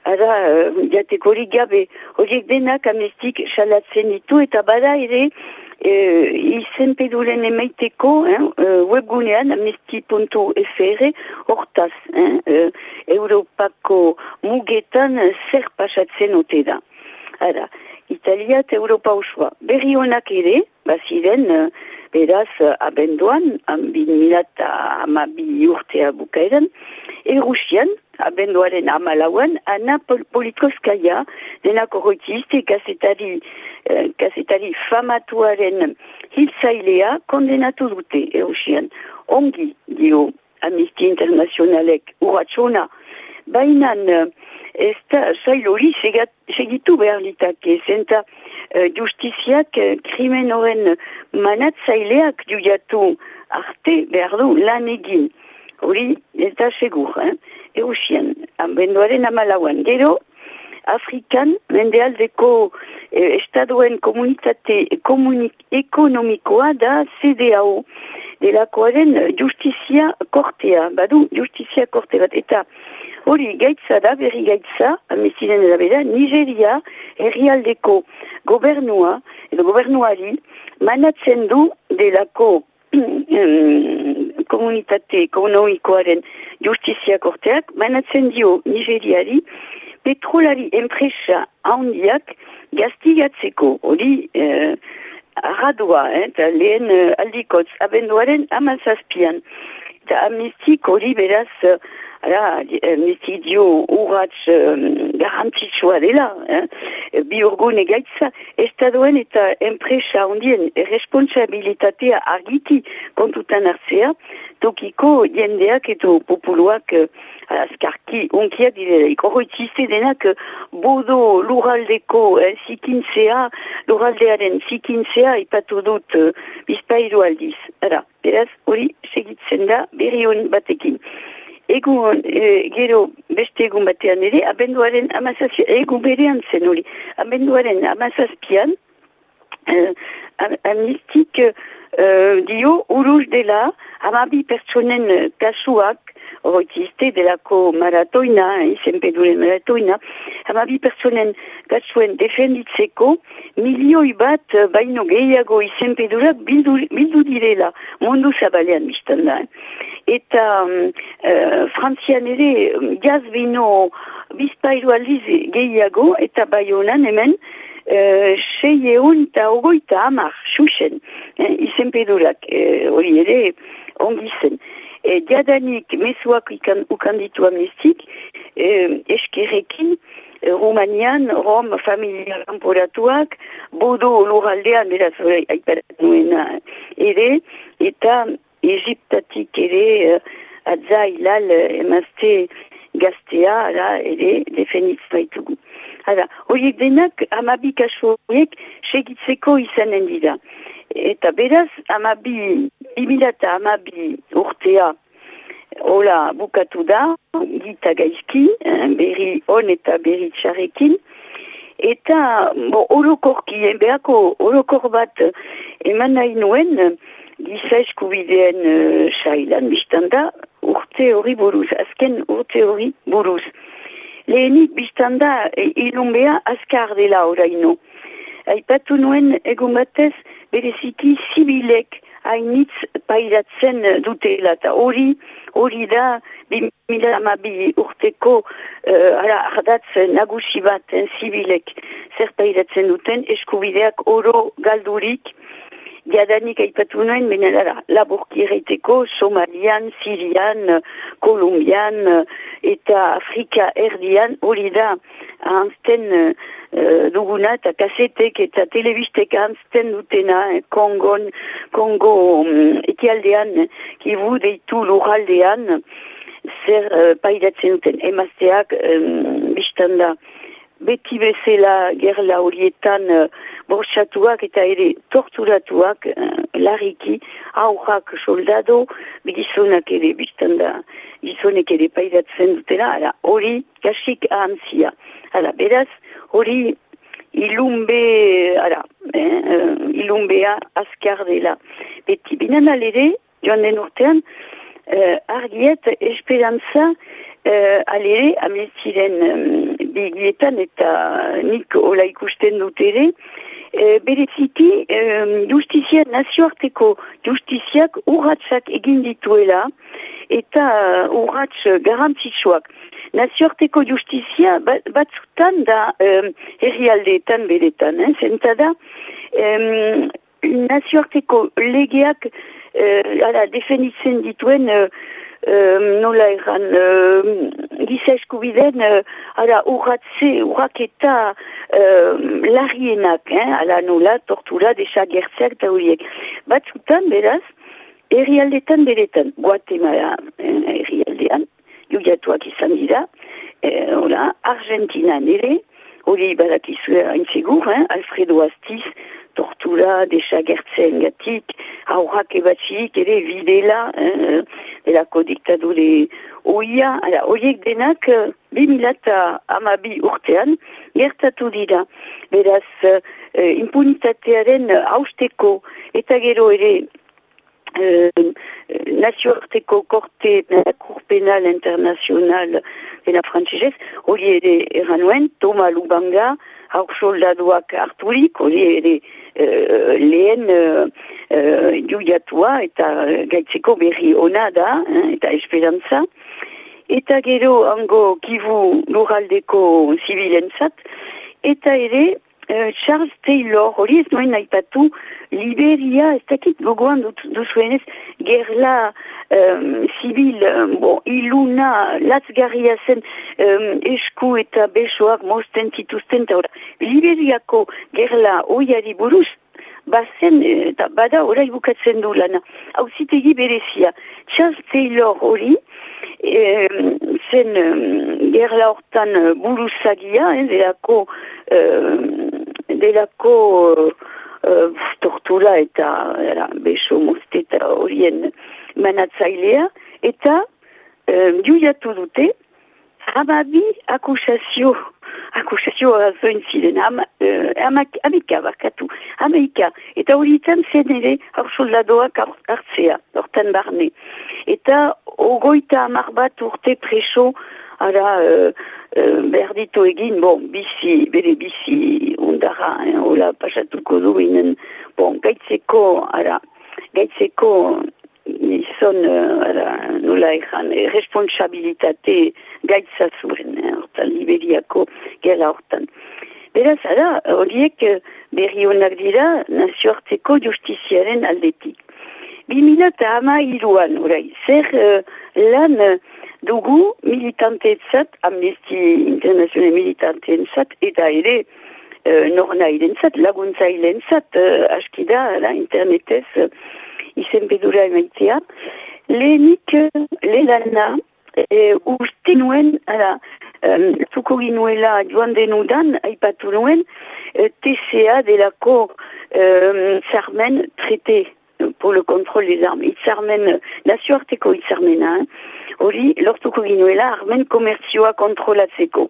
ara, jatekorik gabe, horiek denak amnestik salatzen ditu, eta bada ere e, izenpeduren emaiteko eh, webgunean amnesty puntu f r hortaz eh, Europako mugetan zer pasatzen ote da. Ara, Italia eta Europa osoa. Berri honak ere, baziren, beraz, abenduan, bin mila eta hamabi urtea bukaeran, Erusian, abenduaren hamalauan, Ana Politkovskaya, denako horretizte, kasetari, eh, kasetari famatuaren hiltzailea kondenatu dute Erusian. Ongi, dio Amnesty Internationalek, urratxona, bainan, ez da, sail hori segitu behar litake, zenta uh, justiziak uh, krimen horren manatzaileak judiatu arte behar du lan egin. Hori ez da segur, eh? Erusian, abenduaren hamalauan. Gero, Afrikan, mendealdeko eh, estaduen komunitate komunik, ekonomikoa da C D A O, delakoaren justizia kortea, badu justizia korte bat, eta hori gaitza da, berri gaitza, amestiren edabera, Nigeria herrialdeko gobernua, edo gobernuari, manatzen du delako komunitate ekonomikoaren justizia korteak, manatzen dio Nigeriari, petrolari enpresa handiak gaztigatzeko, hori eh, arradua, eta eh, lehen eh, aldikotz, abenduaren amazazpian, eta amnestik hori beraz, Ara, amnestik dio urratz um, garantitsua dela, eh? Bi urgune gaitza, estaduen eta enpresa handien responsabilitatea argiti kontutan hartzea, tokiko jendeak eta populuak uh, azkarki onkiak direla. Horretzizte denak bodo lurraldeko eh, zikintzea, lurraldearen zikintzea ipatu dut uh, bizpairu aldiz. Ara, beraz, hori segitzen da berri hon batekin. Egun, e, gero beste egun batean ere, abenduaren amazazpian, egun berean zen hori, abenduaren amazazpian, eh, amnistik eh, dio uruz dela, hamabi pertsonen kasuak, horretizte delako maratoina, izenpeduren maratoina, hamabi pertsonen kasuen defenditzeko, milioi bat baino gehiago izenpedurak bildu, bildu direla, mundu zabalean biztan da. Eta um, uh, frantzian ere gaz bino bizpairu aldiz gehiago, eta bai honan hemen uh, sei eun eta ogoita hamar xuxen eh, izenpedurak, hori uh, ere ongi zen. E, jadanik mezuak ikan, ukanditu amnestik, e, eskerrekin, e, Rumanian, Rom, familia ramporatuak, bodo lurraldean, beraz, aiparat nuena ere, eta Egiptatik ere, uh, atza hilal emazte gaztea, ara, ere, defenitz baitugu. Hala, horiek denak, hamabi kasu horiek, segitzeko izanen dira. Eta beraz, hamabi, bimila eta hamabi urtea, hola bukatu da, gita gaizki, eh, berri on eta berri txarekin, eta, bo, orokorki, beako, orokor bat eman nahi nuen, giza eskubideen uh, sailan, biztanda, urte hori buruz, azken urte hori buruz. Lehenik biztanda, e, ilunbea azkar dela oraino. Aipatu nuen egun batez, bereziki zibilek hainitz pairatzen dutela, eta hori, hori da, bimila hamabi urteko uh, ardatz nagusi bat, zibilek zer pairatzen duten, eskubideak oro galdurik, jadanik aipatu nuen, benedara, laburki erraiteko, Somalian, Sirian, Kolumbian, eta Afrika erdian, hori da, hanzten uh, duguna, eta kasetek eta telebistek hanzten dutena, Kongon, Kongo um, ekialdean, kibu deitu lurraldean, zer uh, paidatzen duten, emazteak, um, biztanda, beti bezala gerla horietan uh, bortxatuak eta ere torturatuak uh, larriki, aurrak soldado, gizonak ere biztanda, gizonek ere paidatzen dutela, ala, hori kasik ahantzia. Ala, beraz, hori ilunbe, ala, eh, ilunbea azkar dela. Beti, binan alere, joan den urtean, uh, argiet esperantza, Uh, alere, amnestiren um, bigietan eta nik hola ikusten dut ere, e, bereziki e, justizia nazioarteko justiziak urratsak egin dituela eta urrats garantzitsuak. Nazioarteko justizia batzutan da um, herrialdeetan beretan, eh? Zenta da um, nazioarteko legeak uh, ara, definitzen dituen uh, um, nola erran uh, giza eskubiden uh, ara, urratze, urraketa uh, larrienak, eh? Ala nola, tortura, desagertzeak eta horiek. Batzutan beraz, herrialdeetan beretan, Guatemala eh, herrialdean, judiatuak izan dira, e, hola, Argentinan ere, hori badakizue hain segur, eh? Alfredo Astiz, tortura, desagertzen gatik, aurrak ebatxik ere bidela, eh? delako diktadure oia, ala, horiek denak, bi mila hamabi urtean, gertatu dira. Beraz, eh, impunitatearen hausteko, eta gero ere, Euh, nazioarteko korte, la Cour Penal Internacional de la Frantzesez, hori ere erranuen, Toma Lubanga, haur soldaduak harturik, hori ere uh, lehen uh, uh, judiatua eta gaitzeko berri ona da, eh, eta esperantza. Eta gero hango Kivu lurraldeko zibilentzat, eta ere Uh, Charles Taylor, hori ez noen aipatu, Liberia, ez dakit gogoan duzuenez, gerla um, zibil, um, bon, iluna, latzgarria zen um, esku eta besoak mosten zituzten, eta ora, Liberiako gerla oiari buruz, bazen, eta bada orai bukatzen du lana, hauzitegi berezia. Charles Taylor hori, E, zen um, gerla hortan uh, buruzagia, eh, delako, uh, delako uh, uh, tortura eta uh, beso mosteta horien manatzailea, eta uh, judiatu dute, hamabi akusazio, akusazio arazoin ziren, ama, uh, amak, amika barkatu, amaika, eta horietan zen ere hor soldadoak hartzea, hortan barne. Eta ogoita amar bat urte preso, ara, uh, uh, berditu egin, bon, bizi, bere bizi ondara, eh, hola pasatuko duinen, bon, gaitzeko, ara, gaitzeko, izan, uh, ara, nola ezan, eh, responsabilitate gaitza zuen, eh, hortan, Liberiako gerla hortan. Beraz, ara, horiek berri honak dira nazioarteko justiziaren aldetik. bi mila hamairuan, orai, zer uh, lan dugu militanteetzat, Amnesty International militanteentzat, eta ere uh, nornairentzat, laguntzailentzat, uh, askida, la, internetez, uh, izenpedura emaitea, lehenik uh, lehena, uh, uste nuen, ala, um, zuko ginuela joan denudan, aipatu nuen, uh, T C A delako uh, zarmen traité, pour le contrôle des armes. Itzarmen, nazioarteko itzarmena, hori, lortuko ginuela, armen komerzioa kontrolatzeko.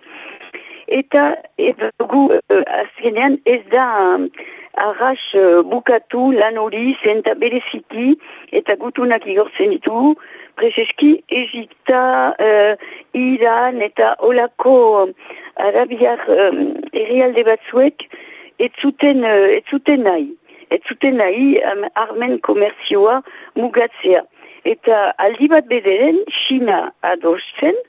Eta, eta gu, uh, azkenean, ez da um, arras uh, bukatu lan hori, zenta bereziki, eta gutunak igortzen ditu, prezeski, Egipta, uh, Iran, eta olako um, arabiar um, herrialde batzuek, ez zuten, uh, ez zuten nahi. Ez zuten nahi um, armen komerzioa mugatzea. Eta aldi bat bederen, China adosten,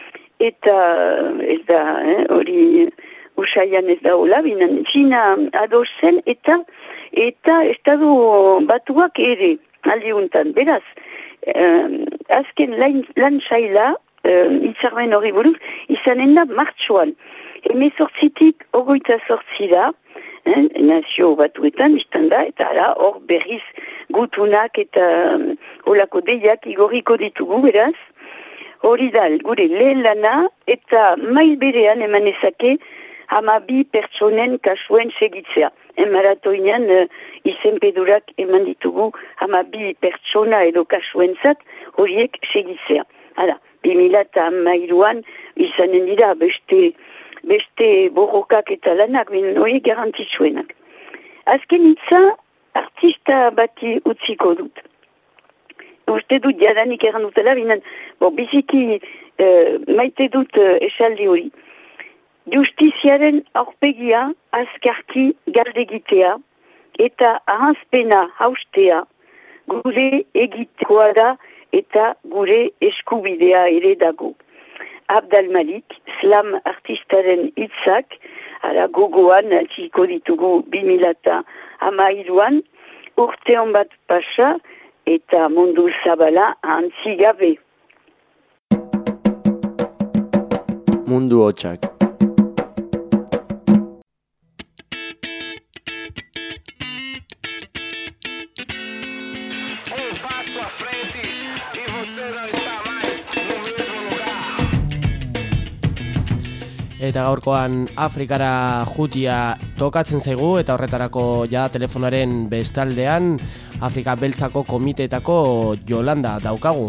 eta ez da, hori eh, usaian ez da hola, binen, China adosten, eta eta estadu batuak ere, aldi untan. Beraz, um, azken lan, lan saila, um, itzarmen hori buruz, izanen da martxuan. Hemezortzitik ogoita sortzira, Eh, nazio batuetan izan da, eta ala, hor berriz gutunak eta um, holako deiak igoriko ditugu, beraz. Hori da, gure lehen lana, eta maiz berean eman ezake hamabi pertsonen kasuen segitzea. Emaratoinean uh, izenpedurak eman ditugu hamabi pertsona edo kasuentzat horiek segitzea. Hala, bi mila hamairuan izanen dira beste beste borrokak eta lanak, binen hori garantitzuenak. Azken hitza, artista bati utziko dut. Uste dut jadanik erran dutela, binen, bo, biziki uh, maite dut uh, esaldi hori. justiziaren aurpegia azkarki galdegitea eta ahanzpena haustea gure egitekoa da eta gure eskubidea ere dago. Abdel Malik, slam artistaren hitzak, ara gogoan txiko ditugu bimilata hamairuan, urteon bat pasa eta mundu zabala antzi gabe. Mundu hotxak. Eta gaurkoan Afrikara jutia tokatzen zaigu eta horretarako ja telefonaren bestaldean Afrika Beltzako komiteetako Jolanda daukagu.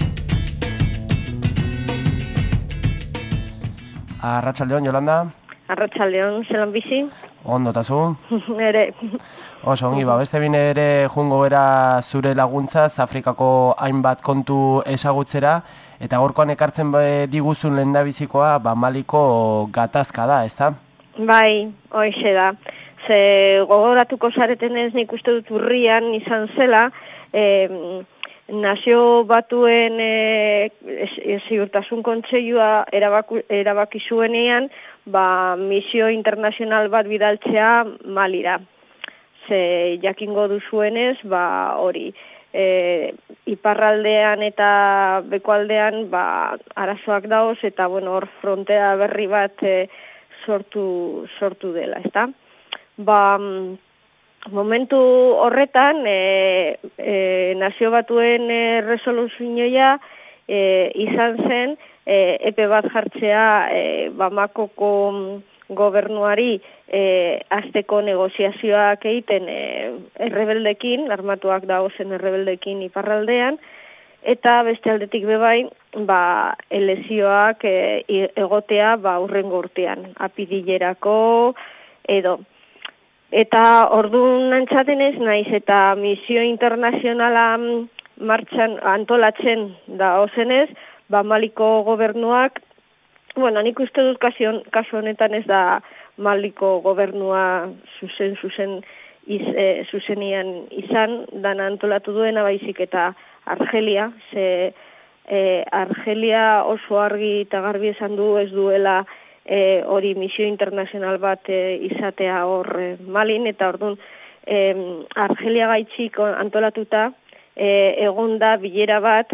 Arratsaldeon, Jolanda. Arratsaldeon, zelan bizi? Ondo tazu? Ere. Oso ongi, ba, beste bine ere jungo bera zure laguntzaz Afrikako hainbat kontu ezagutzera eta gaurkoan ekartzen diguzun lehendabizikoa ba Maliko gatazka da, ezta? Bai, hoixe da. Ze gogoratuko zaretenez nik uste dut urrian izan zela, eh, Nazio Batuen e, ziurtasun kontseilua erabaki, erabaki zuenean, ba, misio internazional bat bidaltzea Malira. Ze jakingo duzuenez, ba, hori, e, iparraldean eta bekoaldean ba, arazoak dauz eta bueno, hor frontera berri bat e, sortu, sortu dela, ezta? Ba, momentu horretan, e, e, Nazio Batuen e, resoluzioa e, izan zen e, epe bat jartzea e, Bamakoko gobernuari e, azteko negoziazioak egiten e, errebeldekin, armatuak dagozen errebeldekin iparraldean, eta beste aldetik bebai, ba, elezioak e, egotea ba, urrengo urtean, apirillerako edo. Eta orduan antzatenez naiz eta misio internazionala martxan antolatzen da ozenez, ba Maliko gobernuak, bueno, nik uste dut kasu honetan ez da Maliko gobernua zuzen zuzen iz, e, zuzenian izan, dana antolatu duena baizik eta Argelia, ze e, Argelia oso argi eta garbi esan du ez duela E, hori misio internazional bat e, izatea hor e, Malin, eta orduan e, Argelia gaitxik antolatuta e, egon da bilera bat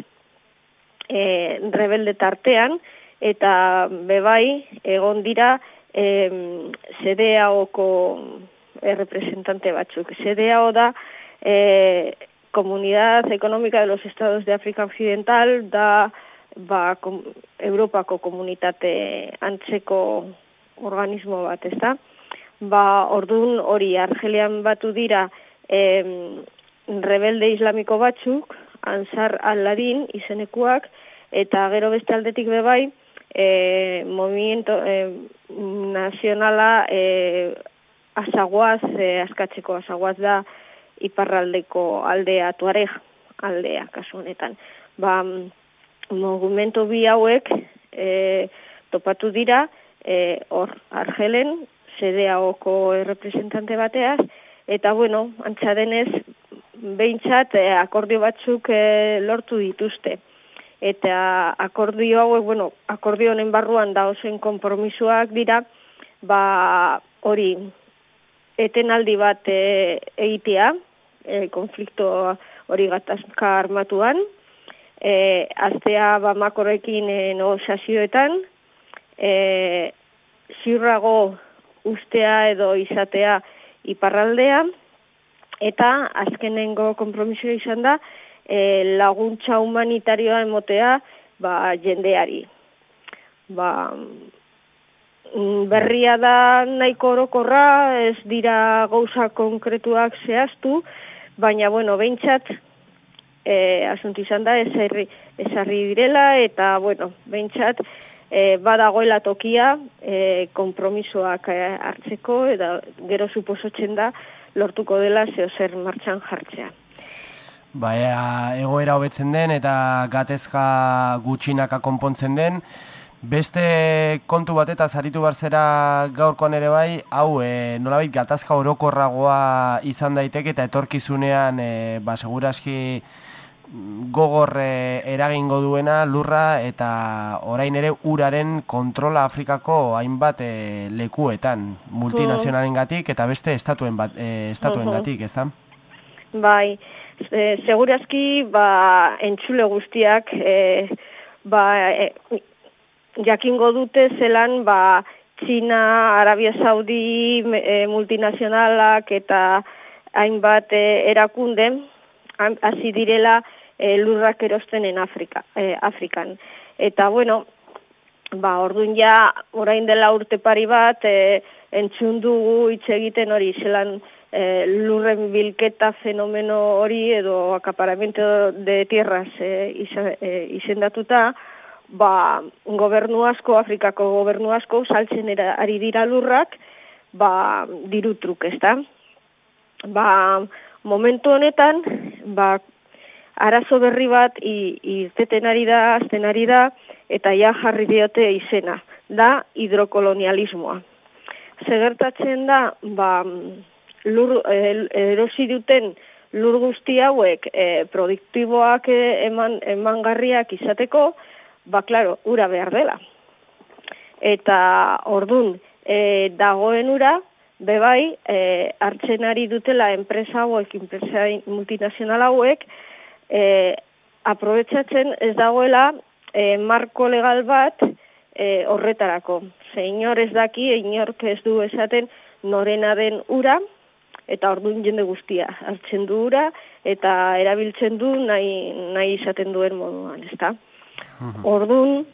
e, rebelde tartean, eta bebai egon dira e, C D A O-ko representante batzuk. C D A O da e, Comunidad Económica de los Estados de África Occidental, da ba, kom, Europako komunitate antzeko organismo bat, ezta? Ba, ordun hori Argelian batu dira em, rebelde islamiko batzuk, Ansar al-Ladin izenekuak, eta gero beste aldetik bebai, e, movimiento e, nazionala e, azaguaz, e, askatzeko azaguaz da iparraldeko aldea, Tuareg aldea, kasu honetan. Ba, Mogumentu bi hauek e, topatu dira e, hor Argelen, C D A O-ko representante bateaz, eta bueno, antza denez, behintzat e, akordio batzuk e, lortu dituzte. Eta akordio hauek, bueno, akordio honen barruan daozen konpromisoak dira, ba hori etenaldi bat e, egitea, e, konflikto hori gatazka armatuan, E, aztea Bamakorekin e, negoziazioetan, e, ziurrago ustea edo izatea iparraldea, eta azkenengo konpromisoa izan da e, laguntza humanitarioa emotea ba, jendeari. Ba, berria da nahiko orokorra, ez dira gauza konkretuak zehaztu, baina bueno, behintzat, E, asuntu izan da, ezarri, ezarri direla, eta, bueno, behintzat, e, badagoela tokia, e, konpromisoak e, hartzeko, eta gero suposotzen da, lortuko dela zeo zer martxan jartzea. Baina, egoera hobetzen den, eta gatezka gutxinaka konpontzen den, Beste kontu batetaz aritu barzera gaurkoan ere bai, hau e, nolabait gatazka orokorragoa izan daiteke eta etorkizunean e, ba, seguraski gogor e, eragingo duena lurra eta orain ere uraren kontrola Afrikako hainbat e, lekuetan, multinazionalengatik eta beste estatuen bat, e, estatuengatik, ezta? Bai, e, segurazki ba, entzule guztiak e, ba, e, jakingo dute zelan ba, Txina, Arabia Saudi, e, multinazionalak eta hainbat e, erakunde hasi direla e, lurrak erosten en Afrika, e, Afrikan. Eta bueno, ba, orduan ja orain dela urte pari bat e, entzun dugu hitz egiten hori zelan e, lurren bilketa fenomeno hori edo acaparamiento de tierras e, iza, e, izendatuta, ba, gobernu asko, Afrikako gobernu asko, saltzen era, ari dira lurrak, ba, diru truk, ezta? Ba, momentu honetan, ba, arazo berri bat irteten ari da, azten ari da, eta ja jarri diote izena, da hidrokolonialismoa. Segertatzen da, ba, lur, el, erosi duten lur guzti hauek e, produktiboak eman, emangarriak izateko, ba, klaro, ura behar dela. Eta ordun e, dagoen ura, bebai, e, hartzen ari dutela enpresa hauek, enpresa multinazional hauek, e, aprobetsatzen ez dagoela e, marko legal bat e, horretarako. Ze inor ez daki, inork ez du esaten norena den ura, eta ordun jende guztia hartzen du ura, eta erabiltzen du nahi, nahi izaten duen moduan, ezta? Ordun,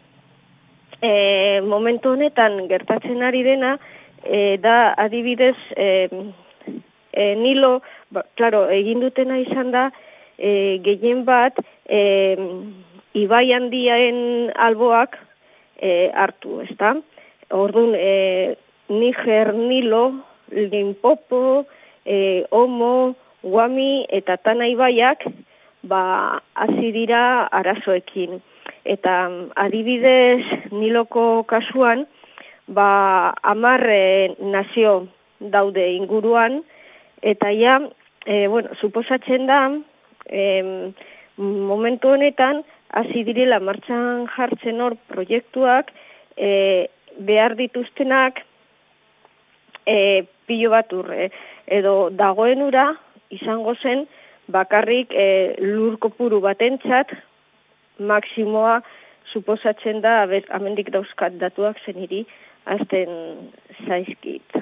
e, momentu honetan gertatzen ari dena, e, da adibidez e, e, Nilo, ba, claro, egin dutena izan da, e, gehien bat e, ibai handiaen alboak e, hartu, ezta? Ordun, e, Niger, Nilo, Limpopo, e, Omo, Guami eta Tana ibaiak ba, hasi dira arazoekin. Eta adibidez Niloko kasuan, ba, hamar e, nazio daude inguruan, eta ja, e, bueno, suposatzen da, e, momentu honetan, hasi direla martxan jartzen hor proiektuak, e, behar dituztenak, e, pilo bat urre, edo dagoen ura, izango zen, bakarrik e, lur kopuru batentzat, maksimoa suposatzen da, amendik dauzkat datuak zeniri, azten zaizkit.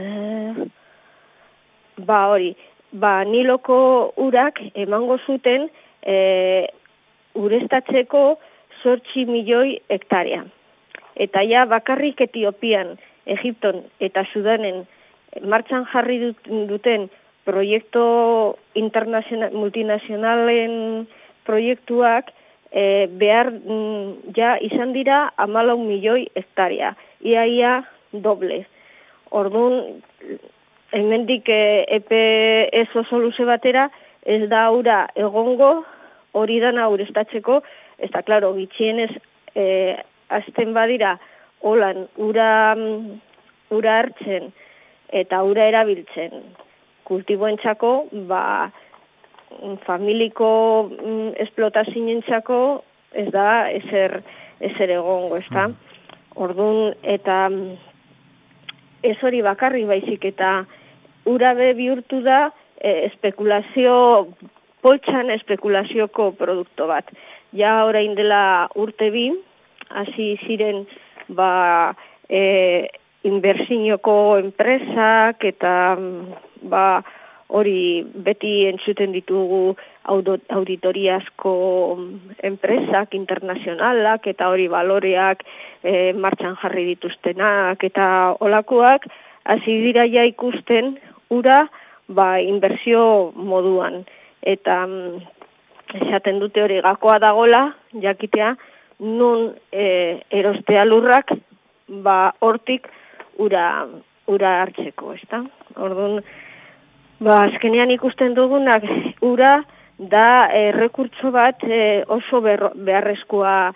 Ba hori, ba Niloko urak emango zuten e, ureztatzeko zortzi milioi hektarea. Eta ja bakarrik Etiopian, Egipton eta Sudanen martxan jarri duten proiektu internazional, multinazionalen proiektuak e, behar mm, ja izan dira hamalau milioi hektarea, ia ia doble. Orduan, hemendik e, epe ez oso luze batera, ez da ura egongo, hori dana ureztatzeko, ez da, klaro, gitxienez e, azten badira, holan, ura, ura hartzen eta ura erabiltzen, kultiboentzako, ba, familiko mm, esplotazioentzako ez da ezer, ezer egongo, ez da? Orduan, eta ez hori bakarri baizik, eta ura be bihurtu da e, espekulazio, poltsan espekulazioko produktu bat. Ja orain dela urte bi, hasi ziren ba, e, inbertsioko enpresak eta ba, hori beti entzuten ditugu auditoriazko enpresak internazionalak eta hori baloreak e, martxan jarri dituztenak eta olakoak, hasi dira ja ikusten ura ba, inbertsio moduan. Eta esaten dute hori gakoa dagola, jakitea, nun e, erostea lurrak, ba, hortik ura, ura hartzeko, ezta? Orduan, ba, azkenean ikusten dugunak, ura da e, rekurtso bat e, oso berro, beharrezkoa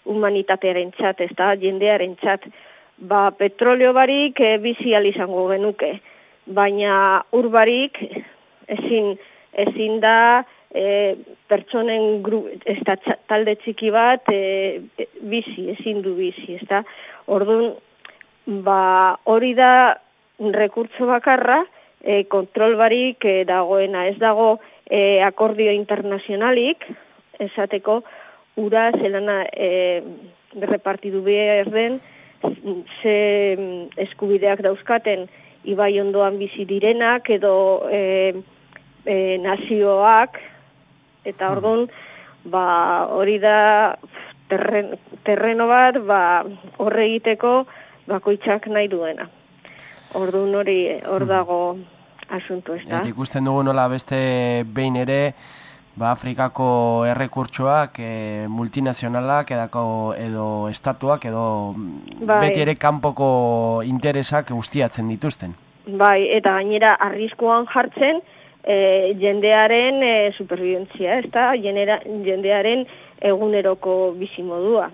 humanitatearen txat, ez da, jendearen txat. Ba, petrolio barik e, bizi ahal izango genuke, baina ur barik ezin, ezin da e, pertsonen gru, ez da, talde txiki bat e, bizi, ezin du bizi, ez da. Orduan, ba, hori da rekurtso bakarra, e, kontrol barik e, dagoena, ez dago e, akordio internazionalik, esateko, ura zelana e, repartidu behar den, ze eskubideak dauzkaten ibai ondoan bizi direnak edo e, e, nazioak, eta orduan, ba, hori da terren, terreno bat, ba, horre egiteko bakoitzak nahi duena. Orduan hori hor dago asunto, ez da? Eta ikusten dugu nola beste behin ere, ba, Afrikako errekurtsoak e, multinazionalak edako, edo estatuak edo bai. Beti ere kanpoko interesak guztiatzen dituzten. Bai, eta gainera arriskuan jartzen e, jendearen e, superviventzia, ez da? Jendearen eguneroko bizimodua.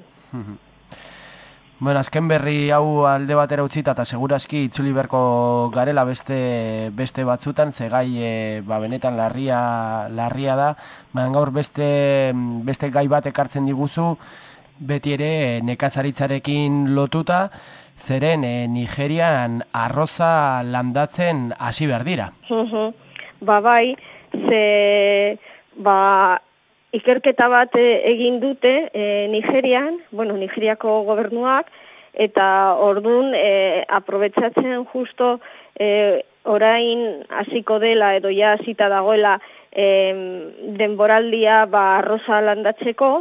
Bueno, azken berri hau alde batera utzita eta segurazki itzuli berko garela beste beste batzutan, ze gai e, ba, benetan larria larria da. Baina gaur beste beste gai bat ekartzen diguzu, beti ere nekazaritzarekin lotuta, zeren e, Nigerian arroza landatzen hasi behar dira. Ba bai, ze ba ikerketa bat egin dute e, Nigerian, bueno, Nigeriako gobernuak, eta ordun e, aprobetsatzen justo e, orain hasiko dela edo ja hasita dagoela e, denboraldia ba arroza landatzeko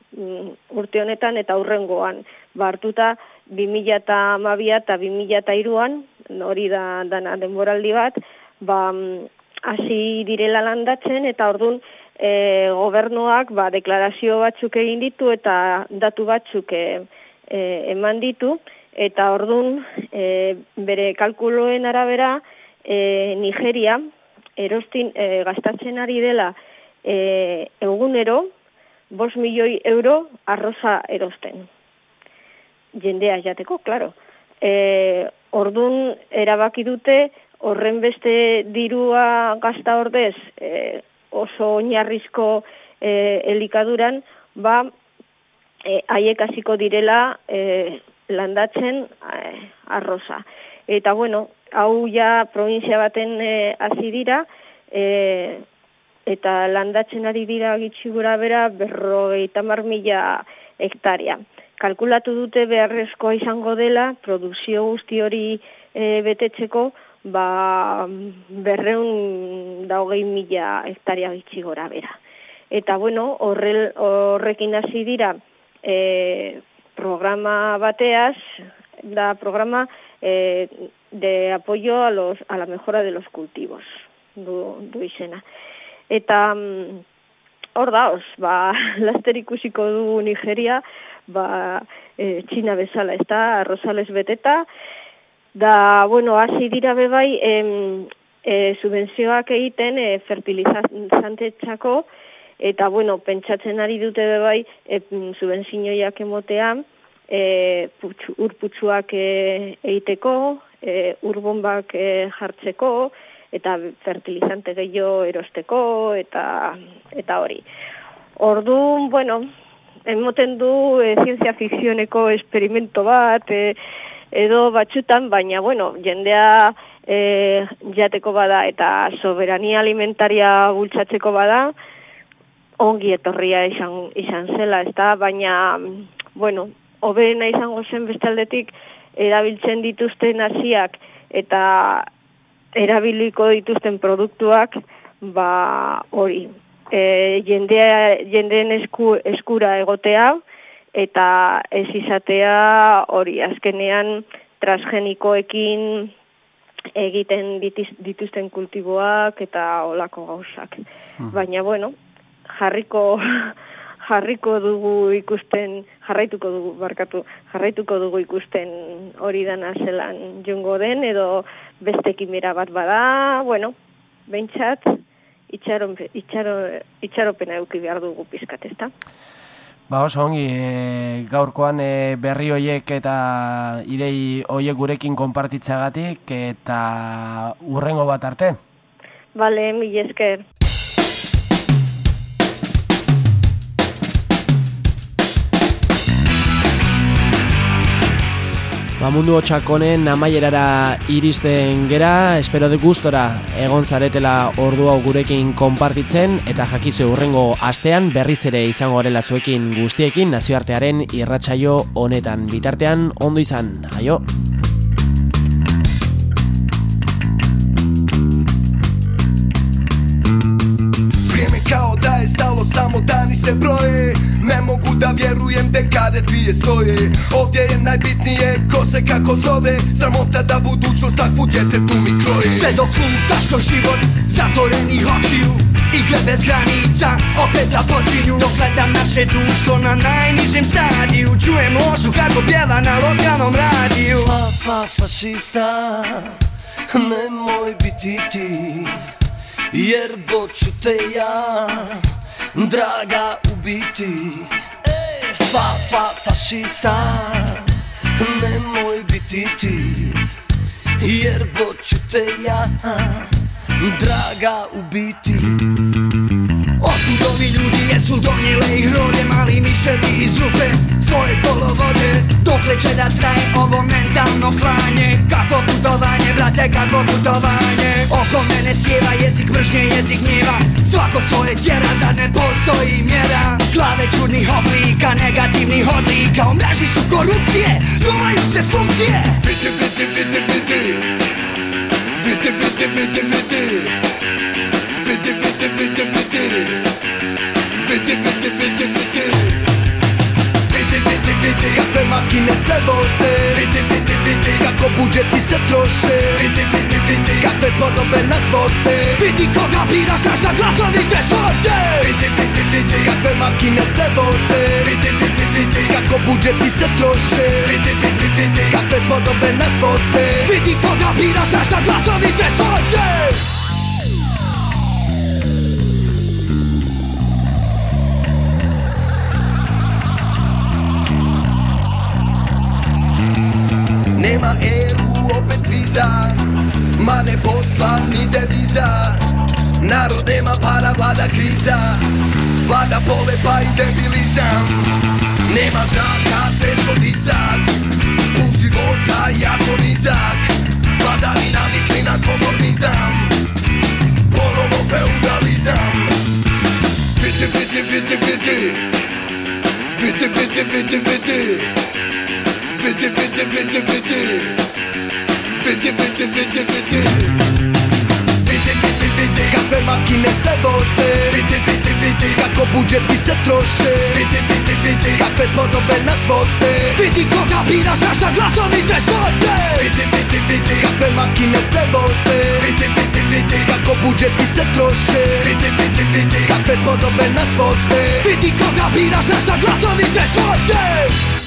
urte honetan eta hurrengoan. Ba hartuta bi mila hamabi eta bi mila hiruan, hori da dana denboraldi bat, ba hasi direla landatzen eta ordun E, gobernuak ba, deklarazio batzuk egin ditu eta datu batzuk e, e, eman ditu, eta ordun e, bere kalkuloen arabera e, Nigeria erostin e, gastatzen ari dela e, egunero bost milioi euro arroza erosten. Jendea jateko, klaro. E, ordun erabaki dute horren beste dirua gazta ordez e, oso oinarrizko e, elikaduran, ba, haiek e, hasiko direla e, landatzen e, arroza. Eta, bueno, hau ja provintzia baten e, hasi dira, e, eta landatzen ari dira gitxi gura bera berrogeita hamar mila hektaria. Kalkulatu dute beharrezkoa izango dela, produkzio guzti hori e, betetzeko, ba, berreun da hogei mila hektaria gitxi gora bera. Eta, bueno, horre, horrekin hasi dira e, programa bateaz, da programa e, de apoyo a, los, a la mejora de los cultivos, du, du izena. Eta hor daoz, ba, laster ikusiko du Nigeria, ba, e, Txina bezala, ez da, arrozales beteta, da, bueno, hasi dira bebai, em, e, subentzioak egiten e, fertilizantetzako, eta, bueno, pentsatzen ari dute bebai, e, subentzioiak emotea, e, putxu, urputxuak e, egiteko, e, urbombak e, jartzeko, eta fertilizante gehiago erosteko, eta, eta hori. Orduan, bueno, emoten du e, zientzia fikzioneko esperimento bat, e, edo batxutan, baina, bueno, jendea e, jateko bada eta soberania alimentaria bultzatzeko bada, ongi etorria izan, izan zela, ez da, baina, bueno, hoberena izango zen bestaldetik erabiltzen dituzten hasiak eta erabiliko dituzten produktuak, ba, hori, e, jendea, jendeen esku, eskura egotea, eta ez izatea hori azkenean transgenikoekin egiten dituzten kultiboak eta olako gauzak. Hmm. Baina, bueno, jarriko jarriko dugu ikusten, jarraituko dugu, barkatu, jarraituko dugu ikusten hori dana zelan jongo den, edo beste kimera bat bada, bueno, behintzat, itxaron, itxaro, itxaropena eduki behar dugu pizkat, ezta? Ba oso ongi, e, gaurkoan e, berri hoiek eta idei hoiek gurekin konpartitzagatik eta hurrengo bat arte. Bale, mil esker. Ba, mundu hotxak honen amaierara iristen gera, espero de gustora egon zaretela ordu hau gurekin konpartitzen eta jakizu hurrengo astean berriz ere izango garela zuekin guztiekin nazioartearen irratsaio honetan. Bitartean ondo izan, aio! Kao da je stalo, samo dani se broje. Ne mogu da vjerujem dekade dvije stoje. Ovdje je najbitnije ko se kako zove. Sramota da budućnost takvu djetetu mi kroje. Sve dok lutaš ko život zatvorenih očiju, igre bez granica opet započinju. Dok gledam naše društvo na najnižem stadiju, čujem lošu kako pjeva na lokalnom radiju. Fa, fa, fašista, nemoj biti ti, jer boću te ja, draga, ubiti. Ej, fa, fa, fašista, nemoj biti ti, jer boću te ja, draga, ubiti. Otkud ovi ljudi, jesu donijele ih rode, mali miševi iz rupe svoje kolovode. Dokle će da traje ovo mentalno klanje? Kako putovanje, brate, kako putovanje? Oko mene sjeva jezik mržnje, jezik gnjeva. Svako svoje tjera, zar ne postoji mjera? Glave čudnih oblika, negativnih odlika, u mreži su korupcije, zovaju se funkcije. Vidi, vidi, vidi, vidi, vidi, vidi, vidi, vidi, vidi, vidi, vidi, vidi, vidi, vidi, vidi, vidi, vidi, vidi, vidi, kakve makine se voze, vidi, vidi, vidi, kako budžeti se troše, vidi, vidi, vidi, kakve spodobe nas vode, vidi koga biraš, znaš da glasovi se svode, vidi, vidi, vidi, kakve makine se voze, vidi, vidi, vidi, kako budžeti se troše, vidi, vidi, vidi, kakve spodobe nas vode, vidi koga biraš, znaš da glasovi se svode. Nema E U, opet viza, ma ne posla ni deviza. Narod nema para, vlada kriza, vlada polepa i debilizam. Nema znaka, teško dizak, put života jako nizak. Vladavina vikli na konformizam, ponovo feudalizam. Vidi, vidi, vidi, vidi, vidi, vidi, vidi, vidi, vidi, vidi, vidi, vidi, vidi, vidi, vidi, vidi, vidi, vidi, vidi, kakve makine se voze, vidi, vidi, vidi, kako budžeti se troše, vidi, vidi, vidi, kakve spodobe nas vode, vidi koga biraš, znaš da glasovi se svode, vidi, vidi, vidi, kakve makine se voze, vidi, vidi, vidi, kako budžeti se troše, vidi, vidi, vidi, kakve spodobe nas vode, vidi koga biraš, znaš da glasovi se svode.